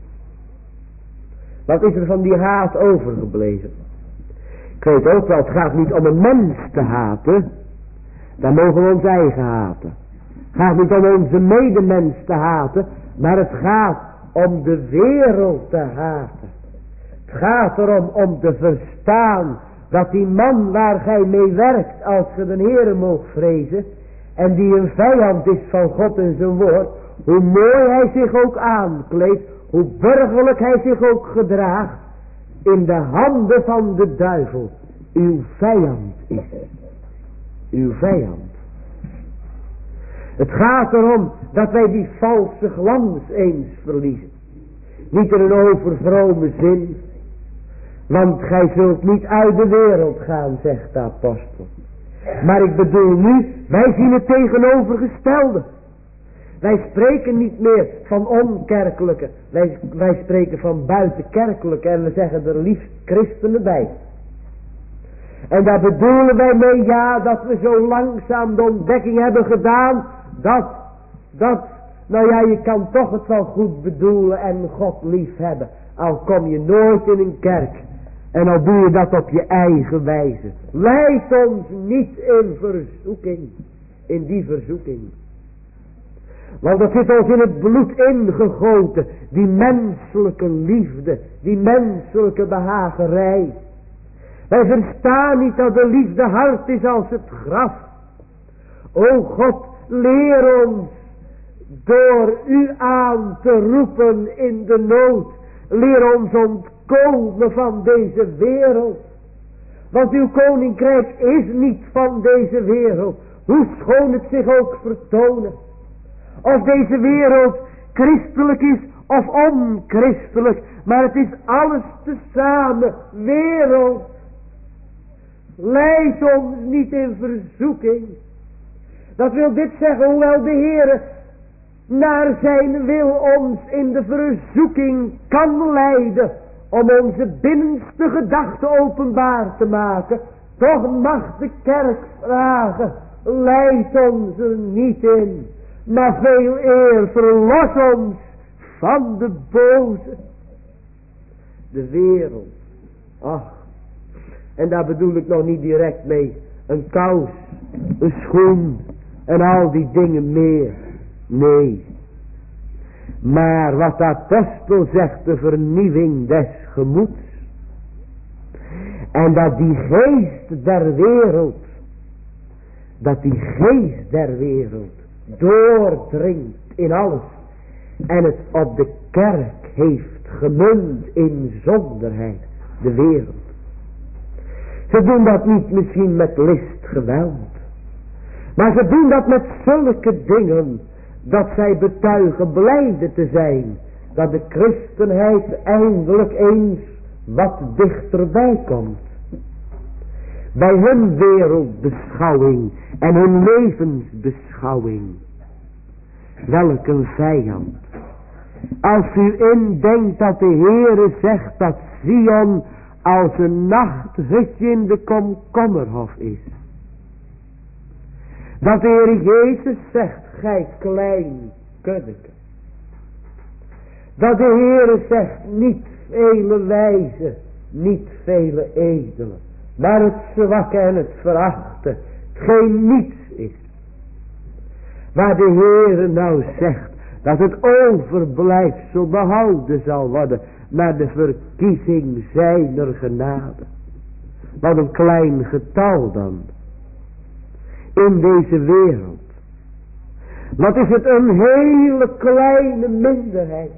Speaker 1: Wat is er van die haat overgebleven? Ik weet ook wel, het gaat niet om een mens te haten. Dan mogen we ons eigen haten. Het gaat niet om onze medemens te haten. Maar het gaat om de wereld te haten. Het gaat erom om te verstaan dat die man waar gij mee werkt, als ge de Heere moogt vrezen, en die een vijand is van God en zijn woord, hoe mooi hij zich ook aankleedt, hoe burgerlijk hij zich ook gedraagt, in de handen van de duivel uw vijand is. Uw vijand. Het gaat erom dat wij die valse glans eens verliezen. Niet in een overvrome zin. Want gij zult niet uit de wereld gaan, zegt de apostel. Maar ik bedoel nu, wij zien het tegenovergestelde. Wij spreken niet meer van onkerkelijke. Wij, wij spreken van buitenkerkelijke. En we zeggen er liefst christenen bij. En daar bedoelen wij mee, ja, dat we zo langzaam de ontdekking hebben gedaan. Dat, dat, nou ja, je kan toch het wel goed bedoelen en God lief hebben. Al kom je nooit in een kerk. En al doe je dat op je eigen wijze. Leid ons niet in verzoeking. In die verzoeking. Want dat zit ons in het bloed ingegoten. Die menselijke liefde. Die menselijke behagerij. Wij verstaan niet dat de liefde hard is als het graf. O God, leer ons door u aan te roepen in de nood. Leer ons ontkomen van deze wereld. Want uw koninkrijk is niet van deze wereld. Hoe schoon het zich ook vertonen. Of deze wereld christelijk is of onchristelijk. Maar het is alles tezamen wereld. Leid ons niet in verzoeking. Dat wil dit zeggen, hoewel de Heere naar zijn wil ons in de verzoeking kan leiden, om onze binnenste gedachten openbaar te maken, toch mag de kerk vragen, leid ons er niet in, maar veel eer verlos ons van de boze. De wereld, ach, en daar bedoel ik nog niet direct mee een kous, een schoen en al die dingen meer. Nee. Maar wat de apostel zegt, de vernieuwing des gemoeds. En dat die geest der wereld, dat die geest der wereld doordringt in alles. En het op de kerk heeft gemunt in zonderheid, de wereld. Ze doen dat niet misschien met list geweld. Maar ze doen dat met zulke dingen dat zij betuigen blijde te zijn, dat de christenheid eindelijk eens wat dichterbij komt. Bij hun wereldbeschouwing en hun levensbeschouwing. Welk een vijand. Als u indenkt dat de Heere zegt dat Sion als een nachthutje in de komkommerhof is. Dat de Heer Jezus zegt, gij klein kuddeke. Dat de Heere zegt, niet vele wijze, niet vele edele, maar het zwakke en het verachte, geen niets is. Waar de Heere nou zegt, dat het overblijfsel behouden zal worden, naar de verkiezing zijner genade. Wat een klein getal dan. In deze wereld. Wat is het een hele kleine minderheid.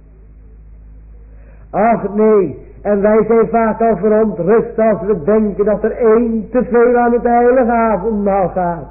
Speaker 1: Ach nee, en wij zijn vaak al verontrust als we denken dat er één te veel aan het heilige avondmaal gaat.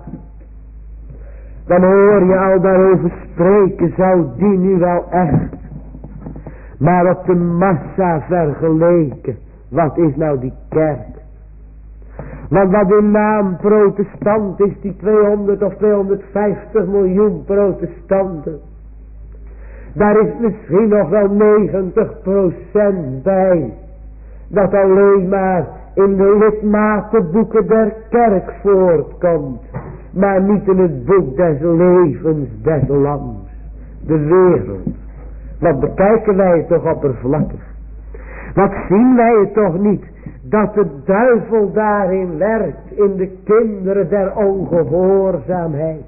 Speaker 1: Dan hoor je al daarover spreken, zou die nu wel echt. Maar op de massa vergeleken, wat is nou die kerk? Want wat in naam protestant is, die tweehonderd of tweehonderdvijftig miljoen protestanten. Daar is misschien nog wel negentig procent bij. Dat alleen maar in de lidmatenboeken der kerk voortkomt. Maar niet in het boek des levens des lams. De wereld. Wat bekijken wij het toch oppervlakkig. Wat zien wij het toch niet. Dat de duivel daarin werkt. In de kinderen der ongehoorzaamheid.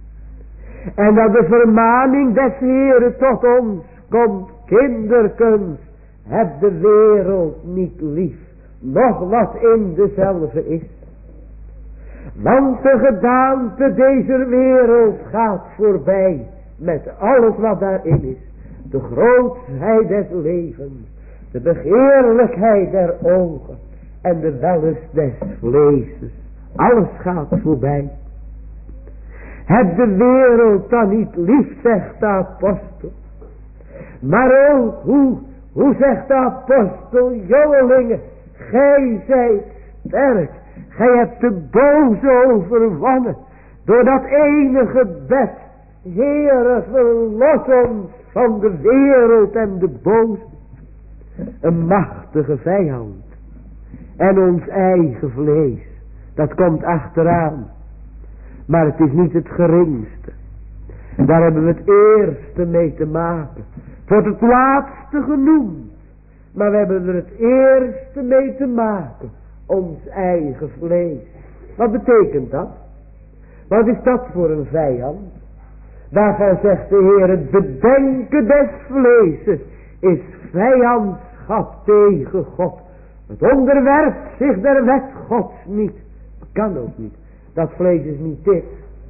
Speaker 1: En dat de vermaning des Heeren tot ons komt. Kinderkens. Heb de wereld niet lief. Nog wat in dezelfde is. Want de gedaante deze wereld gaat voorbij. Met alles wat daarin is. De grootsheid des levens. De begeerlijkheid der ogen. En de wellust des vleeses. Alles gaat voorbij. Heb de wereld dan niet lief, zegt de apostel. Maar ook, hoe, hoe zegt de apostel, jongelingen, gij zijt sterk. Gij hebt de boze overwonnen. Door dat ene gebed. Heere, verlos ons van de wereld en de boze. Een machtige vijand. En ons eigen vlees. Dat komt achteraan. Maar het is niet het geringste. Daar hebben we het eerste mee te maken. Het wordt het laatste genoemd. Maar we hebben er het eerste mee te maken. Ons eigen vlees. Wat betekent dat? Wat is dat voor een vijand? Daarvan zegt de Heer, het bedenken des vleeses is vijandschap tegen God. Het onderwerpt zich der wet Gods niet. Dat kan ook niet. Dat vlees is niet dit.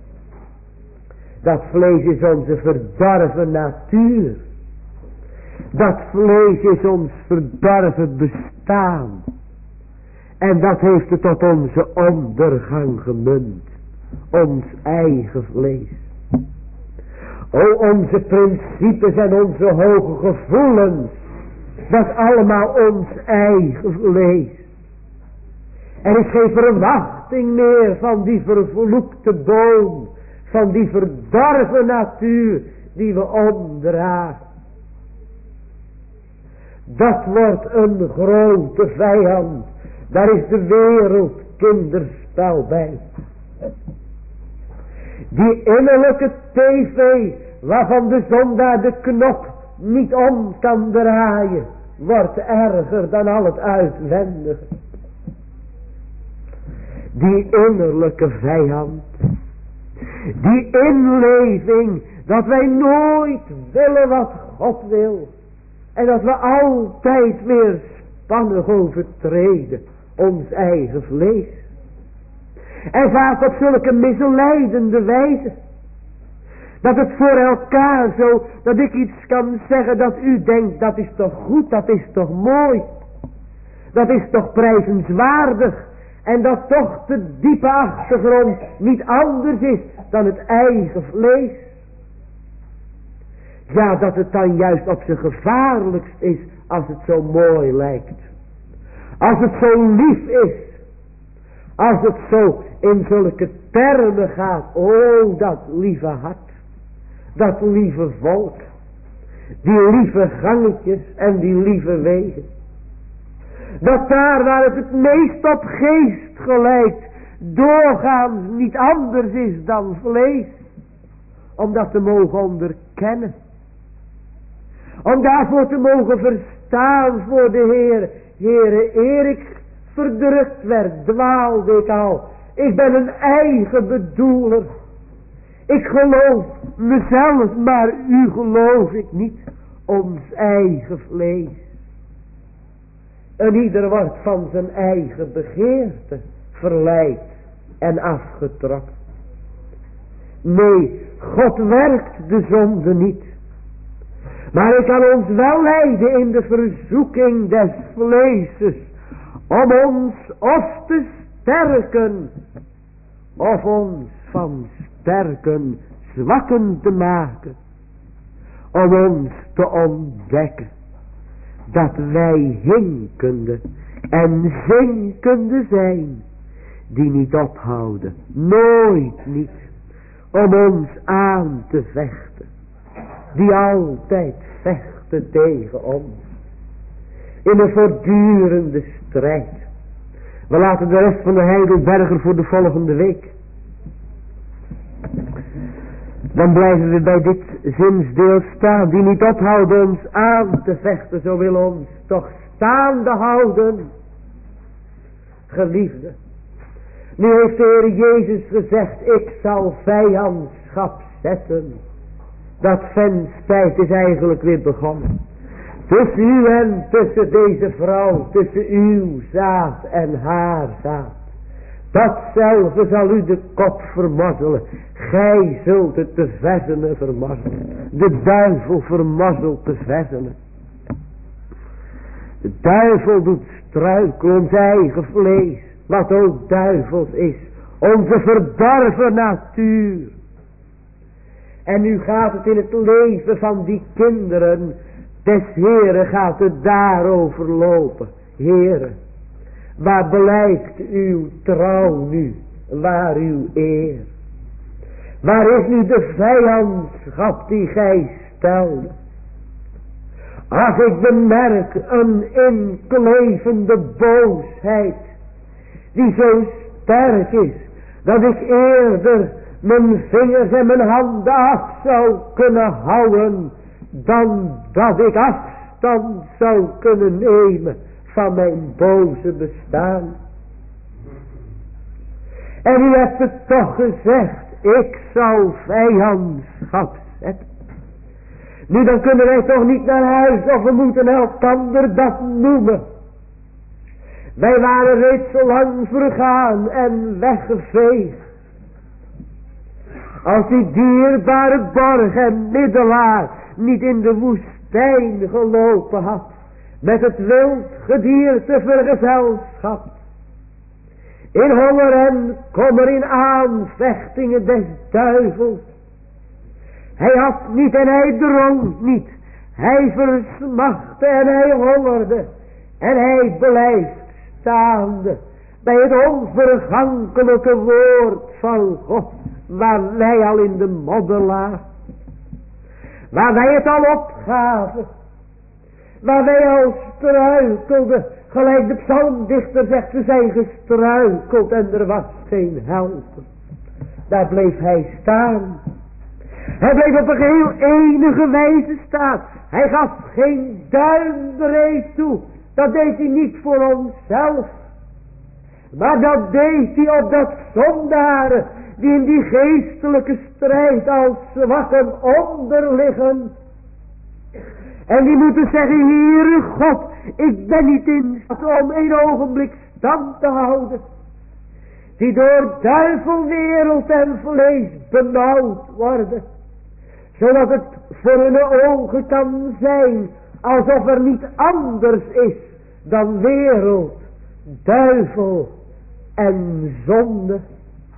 Speaker 1: Dat vlees is onze verdorven natuur. Dat vlees is ons verdorven bestaan. En dat heeft het tot onze ondergang gemunt. Ons eigen vlees. O, onze principes en onze hoge gevoelens. Dat is allemaal ons eigen vlees. Er is geen verwachting meer van die vervloekte boom. Van die verdorven natuur die we omdragen. Dat wordt een grote vijand. Daar is de wereld kinderspel bij. Die innerlijke tv waarvan de zondaar de knop niet om kan draaien, wordt erger dan al het uitwendige. Die innerlijke vijand. Die inleving dat wij nooit willen wat God wil. En dat we altijd weer spannig overtreden ons eigen vlees. En vaak op zulke misleidende wijze. Dat het voor elkaar zo, dat ik iets kan zeggen dat u denkt, dat is toch goed, dat is toch mooi. Dat is toch prijzenswaardig. En dat toch de diepe achtergrond niet anders is dan het eigen vlees. Ja, dat het dan juist op zijn gevaarlijkst is als het zo mooi lijkt. Als het zo lief is. Als het zo in zulke termen gaat. Oh, dat lieve hart. Dat lieve volk. Die lieve gangetjes en die lieve wegen. Dat daar waar het het meest op geest gelijkt, doorgaans niet anders is dan vlees. Om dat te mogen onderkennen. Om daarvoor te mogen verstaan voor de Heer. Heere, eer ik verdrukt werd, dwaalde ik al. Ik ben een eigen bedoeler. Ik geloof mezelf, maar u geloof ik niet. Ons eigen vlees. En ieder wordt van zijn eigen begeerte verleid en afgetrokken. Nee, God werkt de zonde niet. Maar hij kan ons wel leiden in de verzoeking des vleeses. Om ons of te sterken. Of ons van sterken zwakken te maken. Om ons te ontdekken. Dat wij hinkende en zinkende zijn. Die niet ophouden. Nooit niet. Om ons aan te vechten. Die altijd vechten tegen ons. In een voortdurende strijd. We laten de rest van de Heidelberger voor de volgende week. Dan blijven we bij dit zinsdeel staan. Die niet ophouden ons aan te vechten. Zo wil ons toch staande houden. Geliefde. Nu heeft de Heer Jezus gezegd. Ik zal vijandschap zetten. Dat venstijd is eigenlijk weer begonnen. Tussen u en tussen deze vrouw. Tussen uw zaad en haar zaad. Datzelfde zal u de kop vermazzelen. Gij zult het te verzenen vermazzelen. De duivel vermazzelt te verzenen. De duivel doet struikelen ons eigen vlees. Wat ook duivels is. Onze verdorven natuur. En nu gaat het in het leven van die kinderen des Heeren gaat het daarover lopen. Heere, waar blijkt uw trouw nu? Waar uw eer? Waar is nu de vijandschap die gij stelde? Als ik bemerk een inklevende boosheid die zo sterk is dat ik eerder mijn vingers en mijn handen af zou kunnen houden, dan dat ik afstand zou kunnen nemen van mijn boze bestaan. En u hebt het toch gezegd, ik zou vijandschap zetten. Nu dan kunnen wij toch niet naar huis of we moeten elkander dat noemen. Wij waren reeds zo lang vergaan en weggeveegd. Als die dierbare borg en middelaar niet in de woestijn gelopen had. Met het wild gedierte vergezelschapt. In honger en kommer in aanvechtingen des duivels. Hij had niet en hij dronk niet. Hij versmachtte en hij hongerde. En hij blijft staande bij het onvergankelijke woord van God. Waar wij al in de modder lagen. Waar wij het al opgaven. Waar wij al struikelden. Gelijk de psalmdichter zegt, ze zijn gestruikeld en er was geen helper. Daar bleef hij staan. Hij bleef op een geheel enige wijze staan. Hij gaf geen duimbreed toe. Dat deed hij niet voor onszelf. Maar dat deed hij op dat zondaren die in die geestelijke strijd als zwakken onderliggen. En die moeten zeggen, Heere God, ik ben niet in staat om een ogenblik stand te houden. Die door duivel, wereld en vlees benauwd worden. Zodat het voor hun ogen kan zijn alsof er niet anders is dan wereld, duivel en zonde.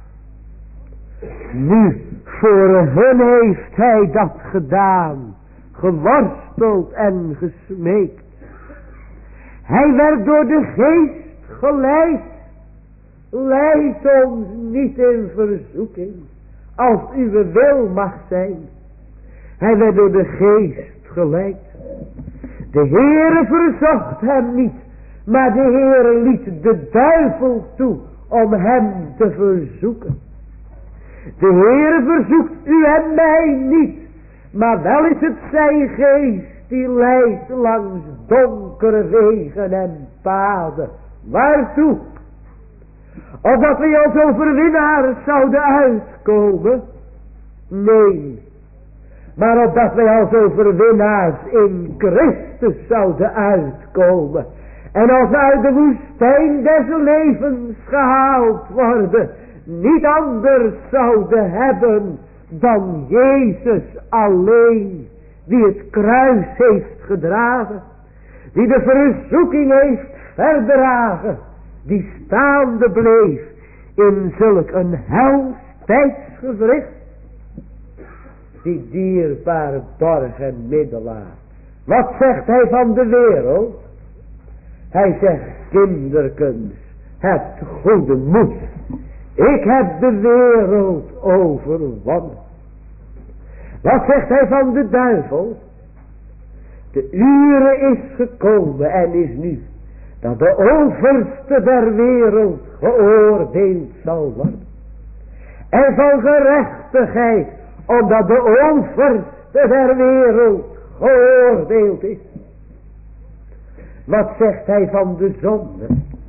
Speaker 1: Nu, voor hun heeft hij dat gedaan. geworsteld en gesmeekt. Hij werd door de geest geleid. Leid ons niet in verzoeking, als uw wil mag zijn. Hij werd door de geest geleid. De Heere verzocht hem niet, maar de Heere liet de duivel toe om hem te verzoeken. De Heere verzoekt u en mij niet, maar wel is het zijn geest die leidt langs donkere wegen en paden. Waartoe? Opdat wij als overwinnaars zouden uitkomen? Nee, maar opdat wij als overwinnaars in Christus zouden uitkomen. En als we uit de woestijn des levens gehaald worden, niet anders zouden hebben dan Jezus alleen, die het kruis heeft gedragen, die de verzoeking heeft verdragen, die staande bleef in zulk een hels tijdsgewricht. Die dierbare borg en middelaar. Wat zegt hij van de wereld? Hij zegt, kinderkens, hebt goede moed. Ik heb de wereld overwonnen. Wat zegt hij van de duivel? De ure is gekomen en is nu, dat de overste der wereld geoordeeld zal worden. En van gerechtigheid, omdat de overste der wereld geoordeeld is. Wat zegt hij van de zonde?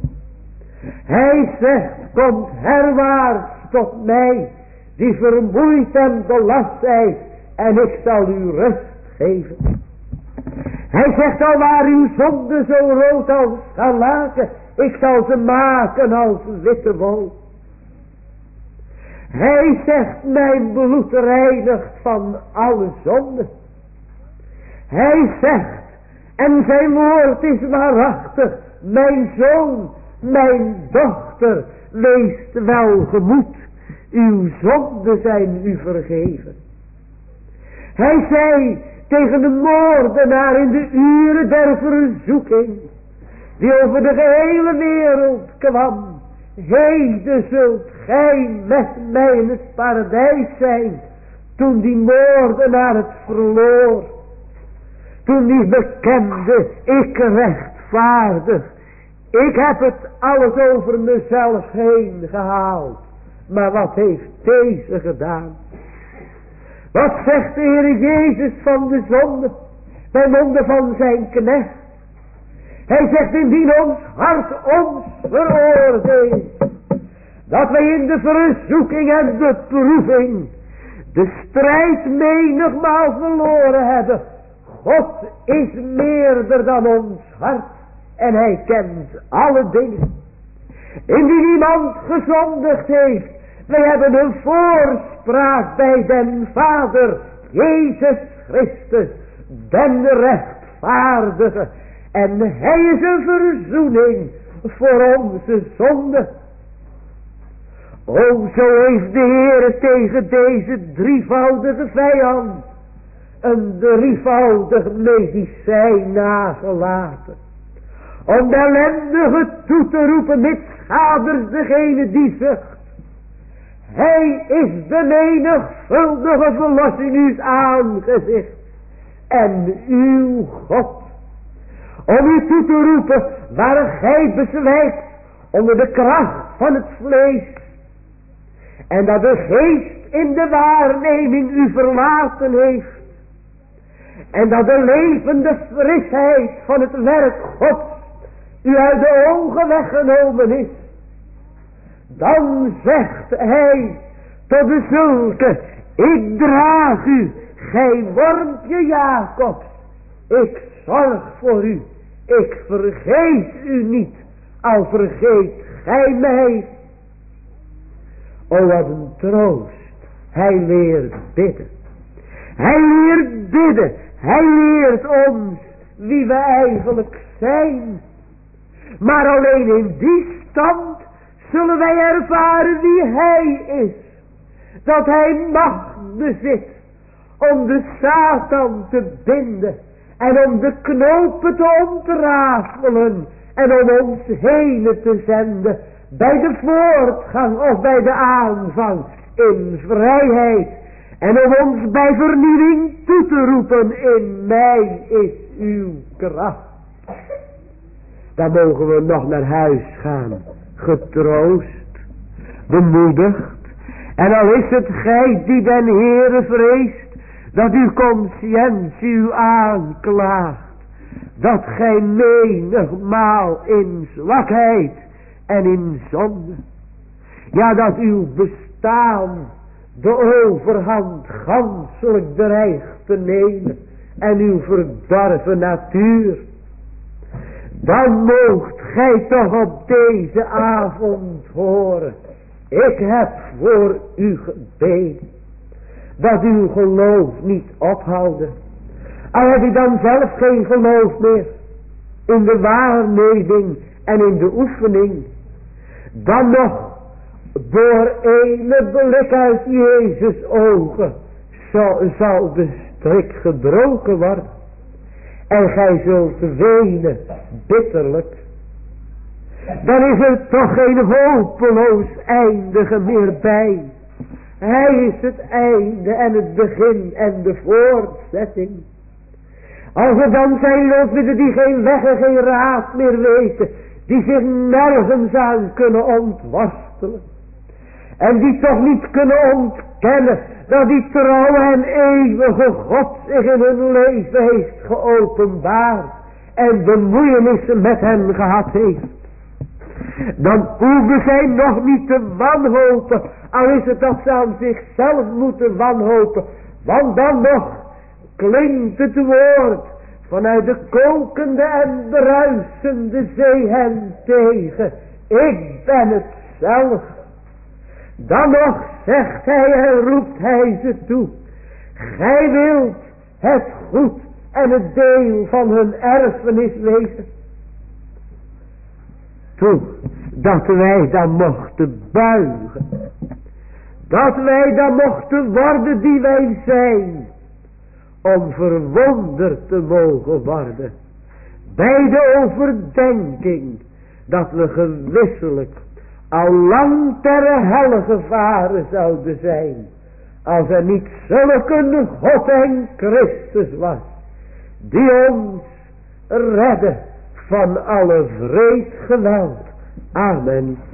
Speaker 1: Hij zegt, komt herwaarts tot mij, die vermoeid en belast zijt, en ik zal u rust geven. Hij zegt, al waar uw zonde zo rood als scharlaken, ik zal ze maken als witte wol. Hij zegt, mijn bloed reinigt van alle zonde. Hij zegt, en zijn woord is waarachtig, mijn zoon, mijn dochter, wees welgemoed, uw zonden zijn u vergeven. Hij zei tegen de moordenaar in de uren der verzoeking, die over de gehele wereld kwam, heden zult gij met mij in het paradijs zijn. Toen die moordenaar het verloor, toen die bekende, ik rechtvaardig, ik heb het alles over mezelf heen gehaald. Maar wat heeft deze gedaan? Wat zegt de Heer Jezus van de zonde, bij monden van zijn knecht? Hij zegt, indien ons hart ons veroordeelt, dat wij in de verzoeking en de proeving de strijd menigmaal verloren hebben. God is meerder dan ons hart en hij kent alle dingen. Indien iemand gezondigd heeft, wij hebben een voorspraak bij den Vader, Jezus Christus, den rechtvaardige. En hij is een verzoening voor onze zonde. O, zo heeft de Heer tegen deze drievoudige vijand een drievoudig medicijn nagelaten. Om de ellendige toe te roepen, met schaders degene die zucht. Hij is de menigvuldige verlossing uws aangezicht en uw God. Om u toe te roepen waar gij bezwijkt onder de kracht van het vlees. En dat de geest in de waarneming u verlaten heeft. En dat de levende frisheid van het werk Gods u uit de ogen weggenomen is. Dan zegt hij tot de zulke, ik draag u, gij wormpje Jacobs, ik zorg voor u, ik vergeet u niet, al vergeet gij mij. O, wat een troost, hij leert bidden. Hij leert bidden, hij leert ons wie we eigenlijk zijn. Maar alleen in die stand zullen wij ervaren wie hij is. Dat hij macht bezit om de Satan te binden en om de knopen te ontrafelen en om ons heen te zenden bij de voortgang of bij de aanvang in vrijheid en om ons bij vernieuwing toe te roepen, in mij is uw kracht. Dan mogen we nog naar huis gaan, getroost, bemoedigd. En al is het gij die den Heere vreest, dat uw conscientie u aanklaagt, dat gij menigmaal in zwakheid en in zonde, ja, dat uw bestaan de overhand ganselijk dreigt te nemen en uw verdorven natuur, dan moogt gij toch op deze avond horen: ik heb voor u gebeden, dat uw geloof niet ophouden. Al heb je dan zelf geen geloof meer in de waarneming en in de oefening, dan nog door ene blik uit Jezus ogen zal, zal de strik gebroken worden. En gij zult wenen bitterlijk. Dan is er toch geen hopeloos eindige meer bij. Hij is het einde en het begin en de voortzetting. Als er dan zijn loofbidden die geen weg en geen raad meer weten, die zich nergens aan kunnen ontworstelen, en die toch niet kunnen ontkennen dat die trouwe en eeuwige God zich in hun leven heeft geopenbaard en bemoeienissen met hen gehad heeft, dan hoeven zij nog niet te wanhopen, al is het dat ze aan zichzelf moeten wanhopen, want dan nog klinkt het woord vanuit de kokende en bruisende zee hen tegen: ik ben het zelf. Dan nog zegt hij en roept hij ze toe: gij wilt het goed en het deel van hun erfenis wezen. Toe, dat wij dan mochten buigen, dat wij dan mochten worden die wij zijn, om verwonderd te mogen worden bij de overdenking dat we gewisselijk al lang ter helle gevaren zouden zijn, als er niet zulke God en Christus was, die ons redde van alle wreed geweld. Amen.